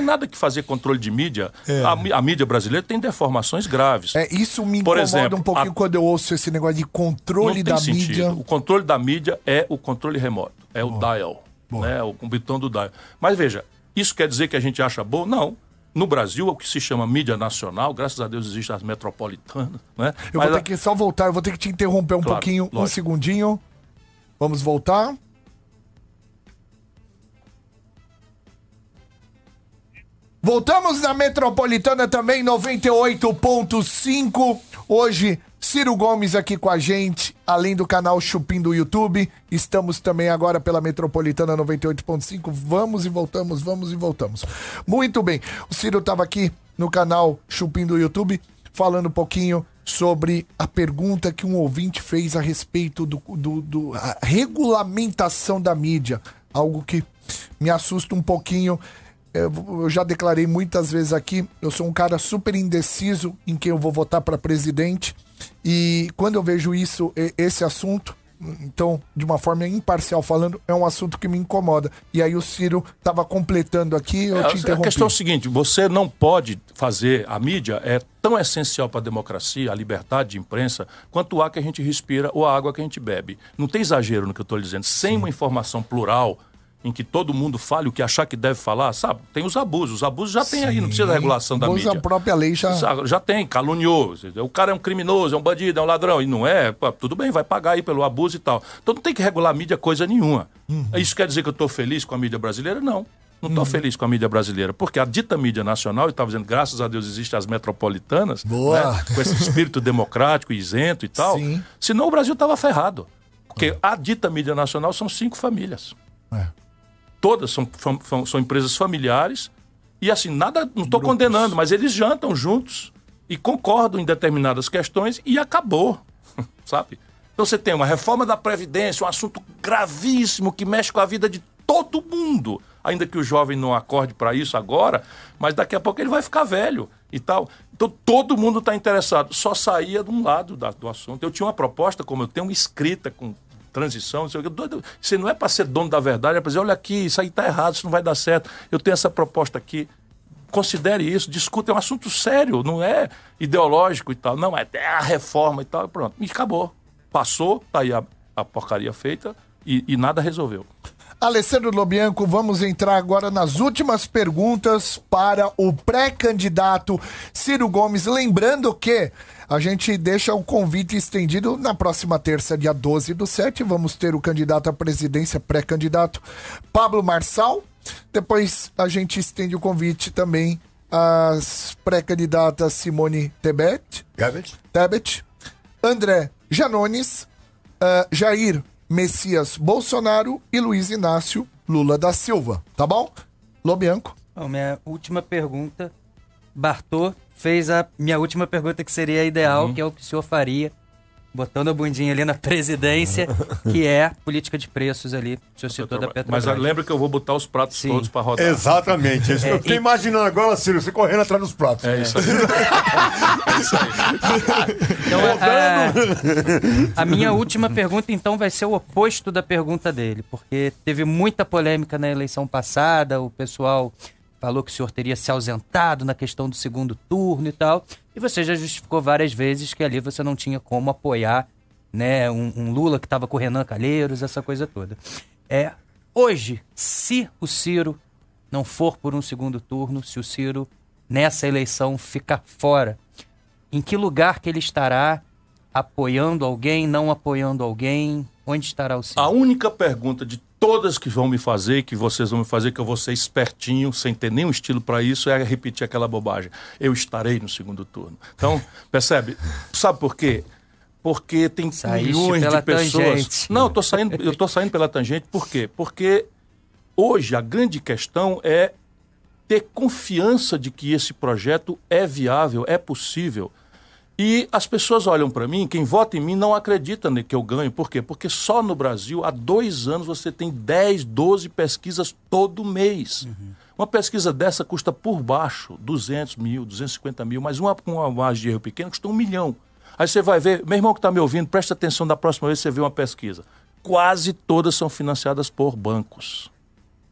tem nada que fazer controle de mídia. A mídia brasileira tem deformações graves. Isso me Por incomoda exemplo, um pouquinho quando eu ouço esse negócio de controle da mídia. O controle da mídia é o controle remoto. É o dial. Né? O botão do dial. Mas veja, isso quer dizer que a gente acha bom? Não. No Brasil, o que se chama mídia nacional, graças a Deus existem as metropolitanas. Né? Eu vou ter que só voltar, eu vou ter que te interromper um pouquinho, lógico. Um segundinho. Vamos voltar. Voltamos na Metropolitana também, 98.5. Hoje, Ciro Gomes aqui com a gente, além do canal Chupim do YouTube. Estamos também agora pela Metropolitana 98.5. Vamos e voltamos, vamos e voltamos. Muito bem, o Ciro estava aqui no canal Chupim do YouTube, falando um pouquinho sobre a pergunta que um ouvinte fez a respeito da regulamentação da mídia. Algo que me assusta um pouquinho. Eu já declarei muitas vezes aqui, eu sou um cara super indeciso em quem eu vou votar para presidente, e quando eu vejo esse assunto, então, de uma forma imparcial falando, é um assunto que me incomoda. E aí o Ciro estava completando aqui, eu te interrompi. A questão é o seguinte, você não pode fazer, a mídia é tão essencial para a democracia, a liberdade de imprensa, quanto o ar que a gente respira ou a água que a gente bebe. Não tem exagero no que eu estou dizendo. Sem uma informação plural, em que todo mundo fale o que achar que deve falar, sabe? Tem os abusos já tem aí, não precisa da regulação da mídia. A própria lei já tem, caluniou. O cara é um criminoso, é um bandido, é um ladrão, e não é, tudo bem, vai pagar aí pelo abuso e tal. Então não tem que regular a mídia coisa nenhuma. Isso quer dizer que eu estou feliz com a mídia brasileira? Não. Não estou feliz com a mídia brasileira, porque a dita mídia nacional, e estava dizendo, graças a Deus existem as metropolitanas, né, com esse espírito democrático, isento e tal, senão o Brasil estava ferrado. Porque a dita mídia nacional são 5 famílias. Todas são empresas familiares e assim, nada, não estou condenando, mas eles jantam juntos e concordam em determinadas questões e acabou, sabe? Então você tem uma reforma da Previdência, um assunto gravíssimo que mexe com a vida de todo mundo, ainda que o jovem não acorde para isso agora, mas daqui a pouco ele vai ficar velho e tal. Então todo mundo está interessado, só saía de um lado do assunto. Eu tinha uma proposta, como eu tenho uma escrita com transição, não sei o que. Você não é para ser dono da verdade, é para dizer, olha aqui, isso aí está errado, isso não vai dar certo. Eu tenho essa proposta aqui, considere isso, discuta, é um assunto sério, não é ideológico e tal. Não, é a reforma e tal, pronto. E acabou. Passou, tá aí a porcaria feita e nada resolveu. Alessandro Lobianco, vamos entrar agora nas últimas perguntas para o pré-candidato Ciro Gomes. Lembrando que a gente deixa o convite estendido na próxima terça, dia 12/7. Vamos ter o candidato à presidência, pré-candidato Pablo Marçal. Depois a gente estende o convite também às pré-candidatas Simone Tebet, André Janones, Jair Messias Bolsonaro e Luiz Inácio Lula da Silva, tá bom? Lobianco. Minha última pergunta, Bartô fez a minha última pergunta, que seria a ideal, que é o que o senhor faria, botando a bundinha ali na presidência, que é política de preços ali, o senhor citou da Petrobras. Mas lembra que eu vou botar os pratos todos para rodar. Exatamente. Eu fiquei imaginando agora, Ciro, você correndo atrás dos pratos. É isso aí. Então, a minha última pergunta, então, vai ser o oposto da pergunta dele, porque teve muita polêmica na eleição passada, o pessoal falou que o senhor teria se ausentado na questão do segundo turno e tal, e você já justificou várias vezes que ali você não tinha como apoiar, né, um Lula que estava com o Renan Calheiros, essa coisa toda. Hoje, se o Ciro não for por um segundo turno, se o Ciro nessa eleição ficar fora, em que lugar que ele estará? Apoiando alguém, não apoiando alguém? Onde estará o Ciro? A única pergunta de todas que vão me fazer, que vocês vão me fazer, que eu vou ser espertinho, sem ter nenhum estilo para isso, é repetir aquela bobagem. Eu estarei no segundo turno. Então, percebe? Sabe por quê? Porque tem milhões de pessoas... Tangente. Não, eu tô saindo pela tangente. Por quê? Porque hoje a grande questão é ter confiança de que esse projeto é viável, é possível. E as pessoas olham para mim, quem vota em mim não acredita que eu ganho. Por quê? Porque só no Brasil, há 2 anos, você tem 10, 12 pesquisas todo mês. Uma pesquisa dessa custa por baixo 200 mil, 250 mil, mas uma com uma margem de erro pequena custa 1 milhão. Aí você vai ver, meu irmão que está me ouvindo, presta atenção da próxima vez que você vê uma pesquisa. Quase todas são financiadas por bancos.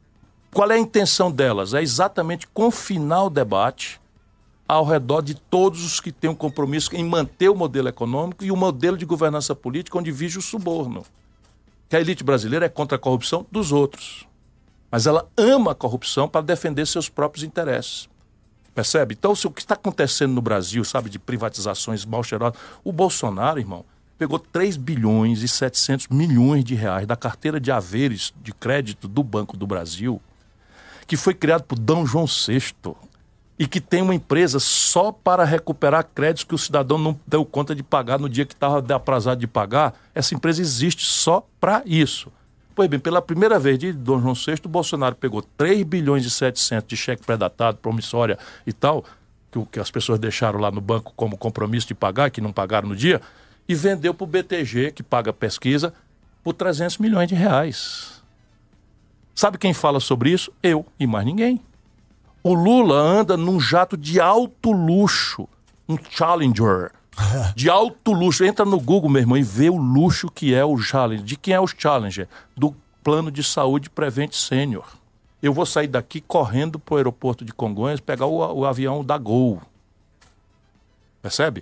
Qual é a intenção delas? É exatamente confinar o debate ao redor de todos os que têm um compromisso em manter o modelo econômico e o modelo de governança política onde vige o suborno. Que a elite brasileira é contra a corrupção dos outros. Mas ela ama a corrupção para defender seus próprios interesses. Percebe? Então, o que está acontecendo no Brasil, sabe, de privatizações mal cheirosas, o Bolsonaro, irmão, pegou 3 bilhões e 700 milhões de reais da carteira de haveres de crédito do Banco do Brasil, que foi criado por D. João VI, e que tem uma empresa só para recuperar créditos que o cidadão não deu conta de pagar no dia que estava atrasado de pagar. Essa empresa existe só para isso. Pois bem, pela primeira vez de D. João VI, o Bolsonaro pegou 3 bilhões e 700 de cheque pré-datado, promissória e tal, que as pessoas deixaram lá no banco como compromisso de pagar, que não pagaram no dia, e vendeu para o BTG, que paga pesquisa, por 300 milhões de reais. Sabe quem fala sobre isso? Eu e mais ninguém. O Lula anda num jato de alto luxo, um Challenger, de alto luxo. Entra no Google, meu irmão, e vê o luxo que é o Challenger. De quem é o Challenger? Do Plano de Saúde Prevent Senior. Eu vou sair daqui correndo para o aeroporto de Congonhas, pegar o avião da Gol. Percebe?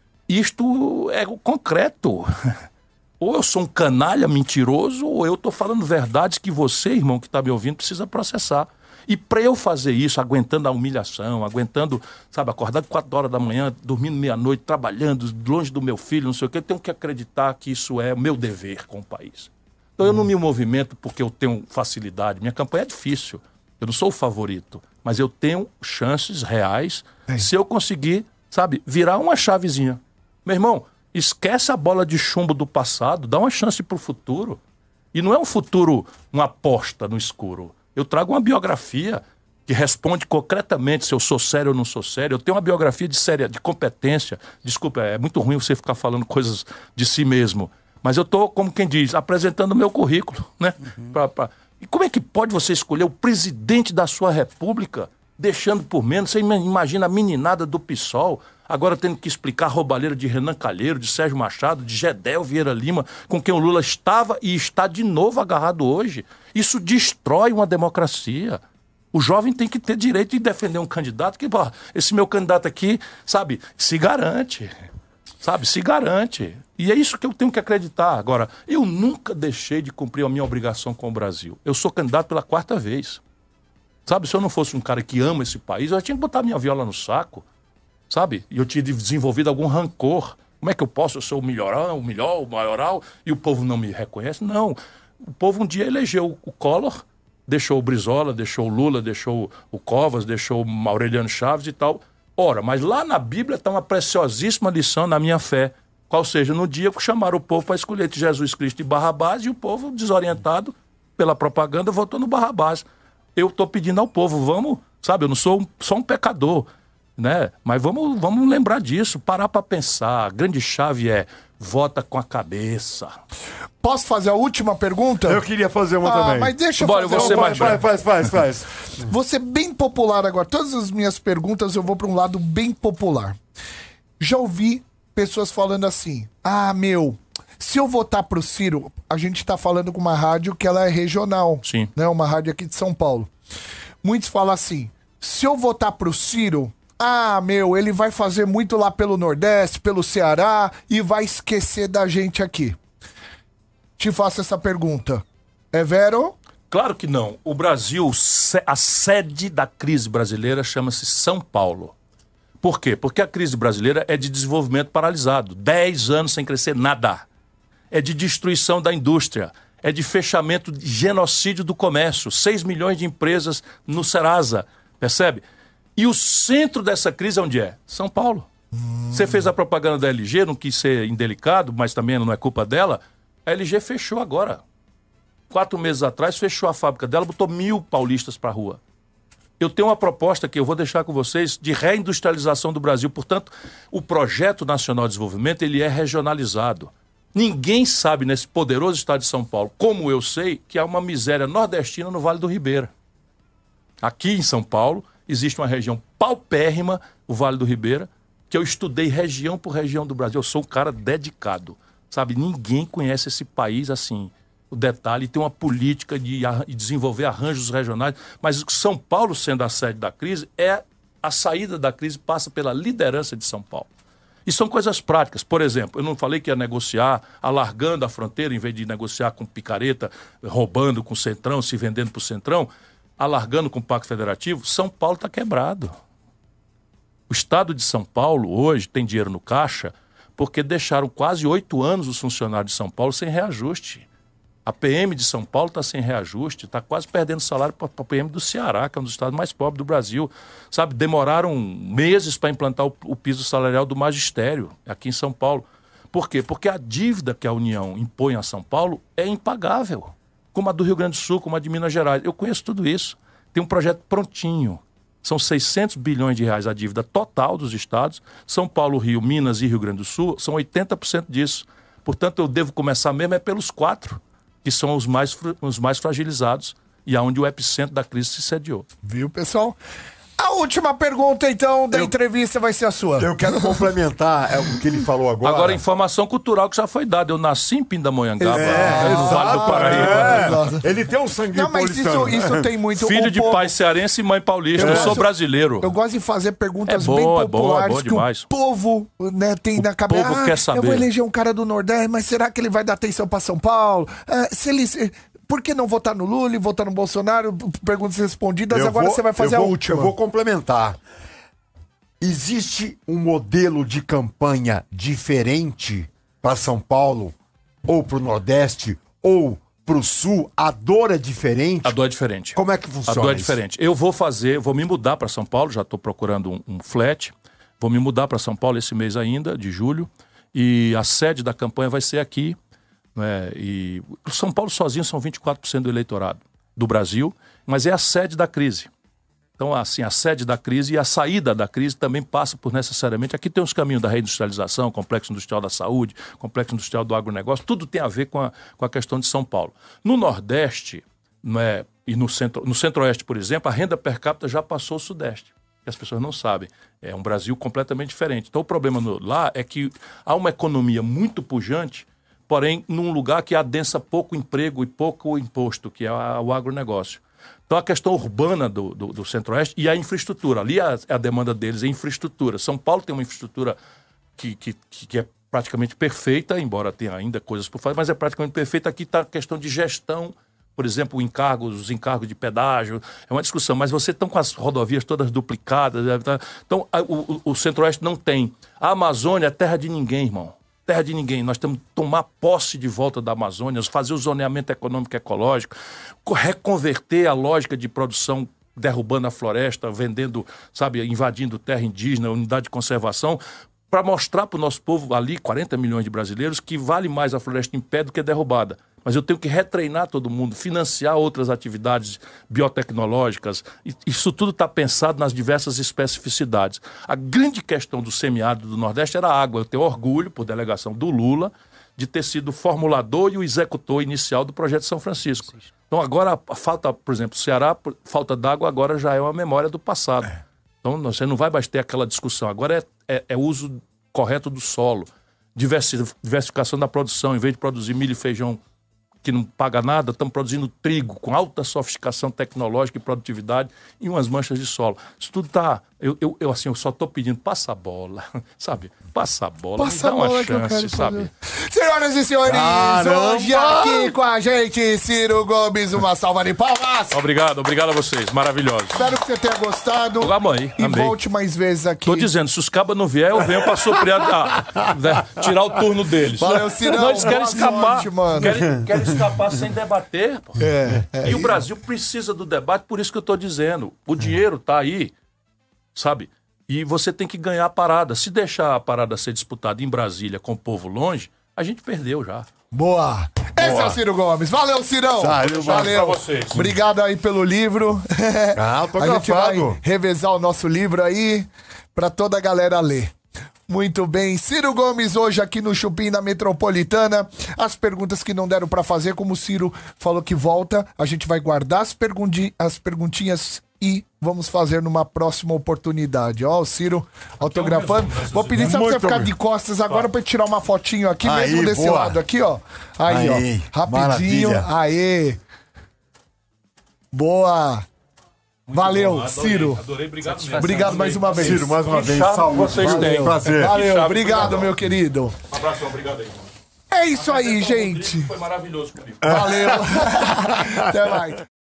Isto é o concreto. Ou eu sou um canalha mentiroso, ou eu estou falando verdades que você, irmão, que está me ouvindo, precisa processar. E para eu fazer isso, aguentando a humilhação, aguentando, sabe, acordar 4 horas da manhã, dormindo meia-noite, trabalhando, longe do meu filho, não sei o quê, eu tenho que acreditar que isso é o meu dever com o país. Então eu não me movimento porque eu tenho facilidade. Minha campanha é difícil. Eu não sou o favorito. Mas eu tenho chances reais se eu conseguir, sabe, virar uma chavezinha. Meu irmão, esquece a bola de chumbo do passado, dá uma chance para o futuro. E não é um futuro, uma aposta no escuro. Eu trago uma biografia que responde concretamente se eu sou sério ou não sou sério. Eu tenho uma biografia de competência. Desculpa, é muito ruim você ficar falando coisas de si mesmo. Mas eu estou, como quem diz, apresentando o meu currículo, né? E como é que pode você escolher o presidente da sua república deixando por menos? Você imagina a meninada do PSOL agora tendo que explicar a roubalheira de Renan Calheiro, de Sérgio Machado, de Gedel Vieira Lima, com quem o Lula estava e está de novo agarrado hoje. Isso destrói uma democracia. O jovem tem que ter direito de defender um candidato que, pô, esse meu candidato aqui, sabe, se garante. Sabe, se garante. E é isso que eu tenho que acreditar. Agora, eu nunca deixei de cumprir a minha obrigação com o Brasil. Eu sou candidato pela 4ª vez. Sabe, se eu não fosse um cara que ama esse país, eu tinha que botar minha viola no saco. Sabe? E eu tinha desenvolvido algum rancor. Como é que eu posso? Eu sou o melhor, o maioral, e o povo não me reconhece? Não. O povo um dia elegeu o Collor, deixou o Brizola, deixou o Lula, deixou o Covas, deixou o Aureliano Chaves e tal. Ora, mas lá na Bíblia está uma preciosíssima lição na minha fé. Qual seja, no dia que chamaram o povo para escolher entre Jesus Cristo e Barrabás, e o povo, desorientado pela propaganda, votou no Barrabás. Eu estou pedindo ao povo, vamos, sabe, eu não sou só um pecador, né? Mas vamos lembrar disso, parar para pensar. A grande chave é: vota com a cabeça. Posso fazer a última pergunta? Eu queria fazer uma também. Mas deixa eu Bora, fazer você Faz. Vou ser bem popular agora. Todas as minhas perguntas eu vou para um lado bem popular. Já ouvi pessoas falando assim: se eu votar pro Ciro, a gente tá falando com uma rádio que ela é regional. Sim. Né? Uma rádio aqui de São Paulo. Muitos falam assim: se eu votar pro Ciro, ele vai fazer muito lá pelo Nordeste, pelo Ceará, e vai esquecer da gente aqui. Te faço essa pergunta. É vero? Claro que não. O Brasil, a sede da crise brasileira chama-se São Paulo. Por quê? Porque a crise brasileira é de desenvolvimento paralisado. 10 anos sem crescer nada. É de destruição da indústria. É de fechamento, de genocídio do comércio. 6 milhões de empresas no Serasa. Percebe? E o centro dessa crise onde é? São Paulo. Você fez a propaganda da LG, não quis ser indelicado, mas também não é culpa dela. A LG fechou agora. 4 meses atrás fechou a fábrica dela, botou 1.000 paulistas para a rua. Eu tenho uma proposta que eu vou deixar com vocês de reindustrialização do Brasil. Portanto, o Projeto Nacional de Desenvolvimento ele é regionalizado. Ninguém sabe nesse poderoso estado de São Paulo, como eu sei, que há uma miséria nordestina no Vale do Ribeira. Aqui em São Paulo existe uma região paupérrima, o Vale do Ribeira, que eu estudei região por região do Brasil. Eu sou um cara dedicado, sabe? Ninguém conhece esse país assim. o detalhe e ter uma política de desenvolver arranjos regionais. Mas São Paulo, sendo a sede da crise, a saída da crise passa pela liderança de São Paulo. E são coisas práticas. Por exemplo, eu não falei que ia negociar alargando a fronteira, em vez de negociar com picareta, roubando com o Centrão, se vendendo para o Centrão, alargando com o Pacto Federativo. São Paulo está quebrado. O Estado de São Paulo hoje tem dinheiro no caixa porque deixaram quase 8 anos os funcionários de São Paulo sem reajuste. A PM de São Paulo está sem reajuste, está quase perdendo salário para a PM do Ceará, que é um dos estados mais pobres do Brasil. Sabe, demoraram meses para implantar o piso salarial do magistério aqui em São Paulo. Por quê? Porque a dívida que a União impõe a São Paulo é impagável, como a do Rio Grande do Sul, como a de Minas Gerais. Eu conheço tudo isso. Tem um projeto prontinho. São 600 bilhões de reais a dívida total dos estados. São Paulo, Rio, Minas e Rio Grande do Sul são 80% disso. Portanto, eu devo começar mesmo pelos 4, que são os mais fragilizados e aonde o epicentro da crise se sediou. Viu, pessoal? A última pergunta, então, da entrevista vai ser a sua. Eu quero complementar o que ele falou agora. Agora, informação cultural que já foi dada. Eu nasci em Pindamonhangaba, no Vale do Paraíba. Ele tem um sangue Não, mas isso tem muito... Filho de pai cearense e mãe paulista. Eu sou brasileiro. Eu gosto de fazer perguntas bem populares que o povo, né, tem na cabeça. O povo quer saber. Eu vou eleger um cara do Nordeste, mas será que ele vai dar atenção pra São Paulo? Por que não votar no Lula e votar no Bolsonaro? Perguntas respondidas, agora você vai fazer a última. Eu vou complementar. Existe um modelo de campanha diferente para São Paulo, ou para o Nordeste, ou para o Sul? A dor é diferente? A dor é diferente. Como é que funciona? A dor é diferente. Eu vou me mudar para São Paulo, já estou procurando um flat. Vou me mudar para São Paulo esse mês ainda, de julho. E a sede da campanha vai ser aqui. E São Paulo sozinho são 24% do eleitorado do Brasil, mas é a sede da crise. Então, assim, a sede da crise e a saída da crise também passa por necessariamente... Aqui tem os caminhos da reindustrialização, complexo industrial da saúde, complexo industrial do agronegócio, tudo tem a ver com a questão de São Paulo. No Nordeste e no Centro-Oeste, por exemplo, a renda per capita já passou o Sudeste, que as pessoas não sabem. É um Brasil completamente diferente. Então, o problema lá é que há uma economia muito pujante, porém, num lugar que adensa pouco emprego e pouco imposto, que é o agronegócio. Então, a questão urbana do Centro-Oeste e a infraestrutura. Ali a demanda deles é infraestrutura. São Paulo tem uma infraestrutura que é praticamente perfeita, embora tenha ainda coisas por fazer, mas é praticamente perfeita. Aqui está a questão de gestão, por exemplo, os encargos de pedágio. É uma discussão, mas vocês estão com as rodovias todas duplicadas. Então, o Centro-Oeste não tem. A Amazônia é terra de ninguém, irmão. Terra de ninguém. Nós temos que tomar posse de volta da Amazônia, fazer o zoneamento econômico e ecológico, reconverter a lógica de produção derrubando a floresta, vendendo, invadindo terra indígena, unidade de conservação, para mostrar para o nosso povo ali, 40 milhões de brasileiros, que vale mais a floresta em pé do que derrubada. Mas eu tenho que retreinar todo mundo, financiar outras atividades biotecnológicas. Isso tudo está pensado nas diversas especificidades. A grande questão do semiárido do Nordeste era a água. Eu tenho orgulho, por delegação do Lula, de ter sido o formulador e o executor inicial do projeto São Francisco. Então agora a falta, por exemplo, Ceará, falta d'água agora já é uma memória do passado. Então você não vai mais ter aquela discussão. Agora é uso correto do solo, diversificação da produção. Em vez de produzir milho e feijão que não paga nada, estamos produzindo trigo com alta sofisticação tecnológica e produtividade e umas manchas de solo. Isso tudo está... Eu só estou pedindo, passa a bola, sabe? Passa a bola, me dá uma chance, sabe? Senhoras e senhores, hoje aqui com a gente, Ciro Gomes, uma salva de palmas. Obrigado a vocês, maravilhosos. Espero que você tenha gostado. Amei. E volte mais vezes aqui. Tô dizendo, se os cabas não vier, eu venho pra sofrer, tirar o turno deles. Valeu, Cirão. Não, eles querem escapar, noite, mano. Querem escapar sem debater. Pô. E o Brasil precisa do debate, por isso que eu tô dizendo. O dinheiro tá aí, sabe? E você tem que ganhar a parada. Se deixar a parada ser disputada em Brasília com o povo longe, a gente perdeu já. Boa! Esse é o Ciro Gomes. Valeu, Cirão! Valeu pra vocês. Obrigado aí pelo livro. A gente vai revezar o nosso livro aí pra toda a galera ler. Muito bem, Ciro Gomes hoje aqui no Chupim da Metropolitana. As perguntas que não deram pra fazer, como o Ciro falou que volta, a gente vai guardar as perguntinhas e vamos fazer numa próxima oportunidade. Ó, o Ciro autografando. Vou pedir pra você ficar de costas agora pra tirar uma fotinho aqui, Aí, mesmo desse boa. lado aqui, ó. Aí, ó. Rapidinho. Maravilha. Aê. Boa. Valeu, Ciro. Adorei, obrigado mesmo. Obrigado mais uma vez. Ciro, mais uma vez, chato saúde. vocês têm. Prazer. Valeu, Chato, obrigado, meu querido. Um abraço, obrigado aí. É isso aí, gente. Foi maravilhoso comigo. Valeu. Até mais.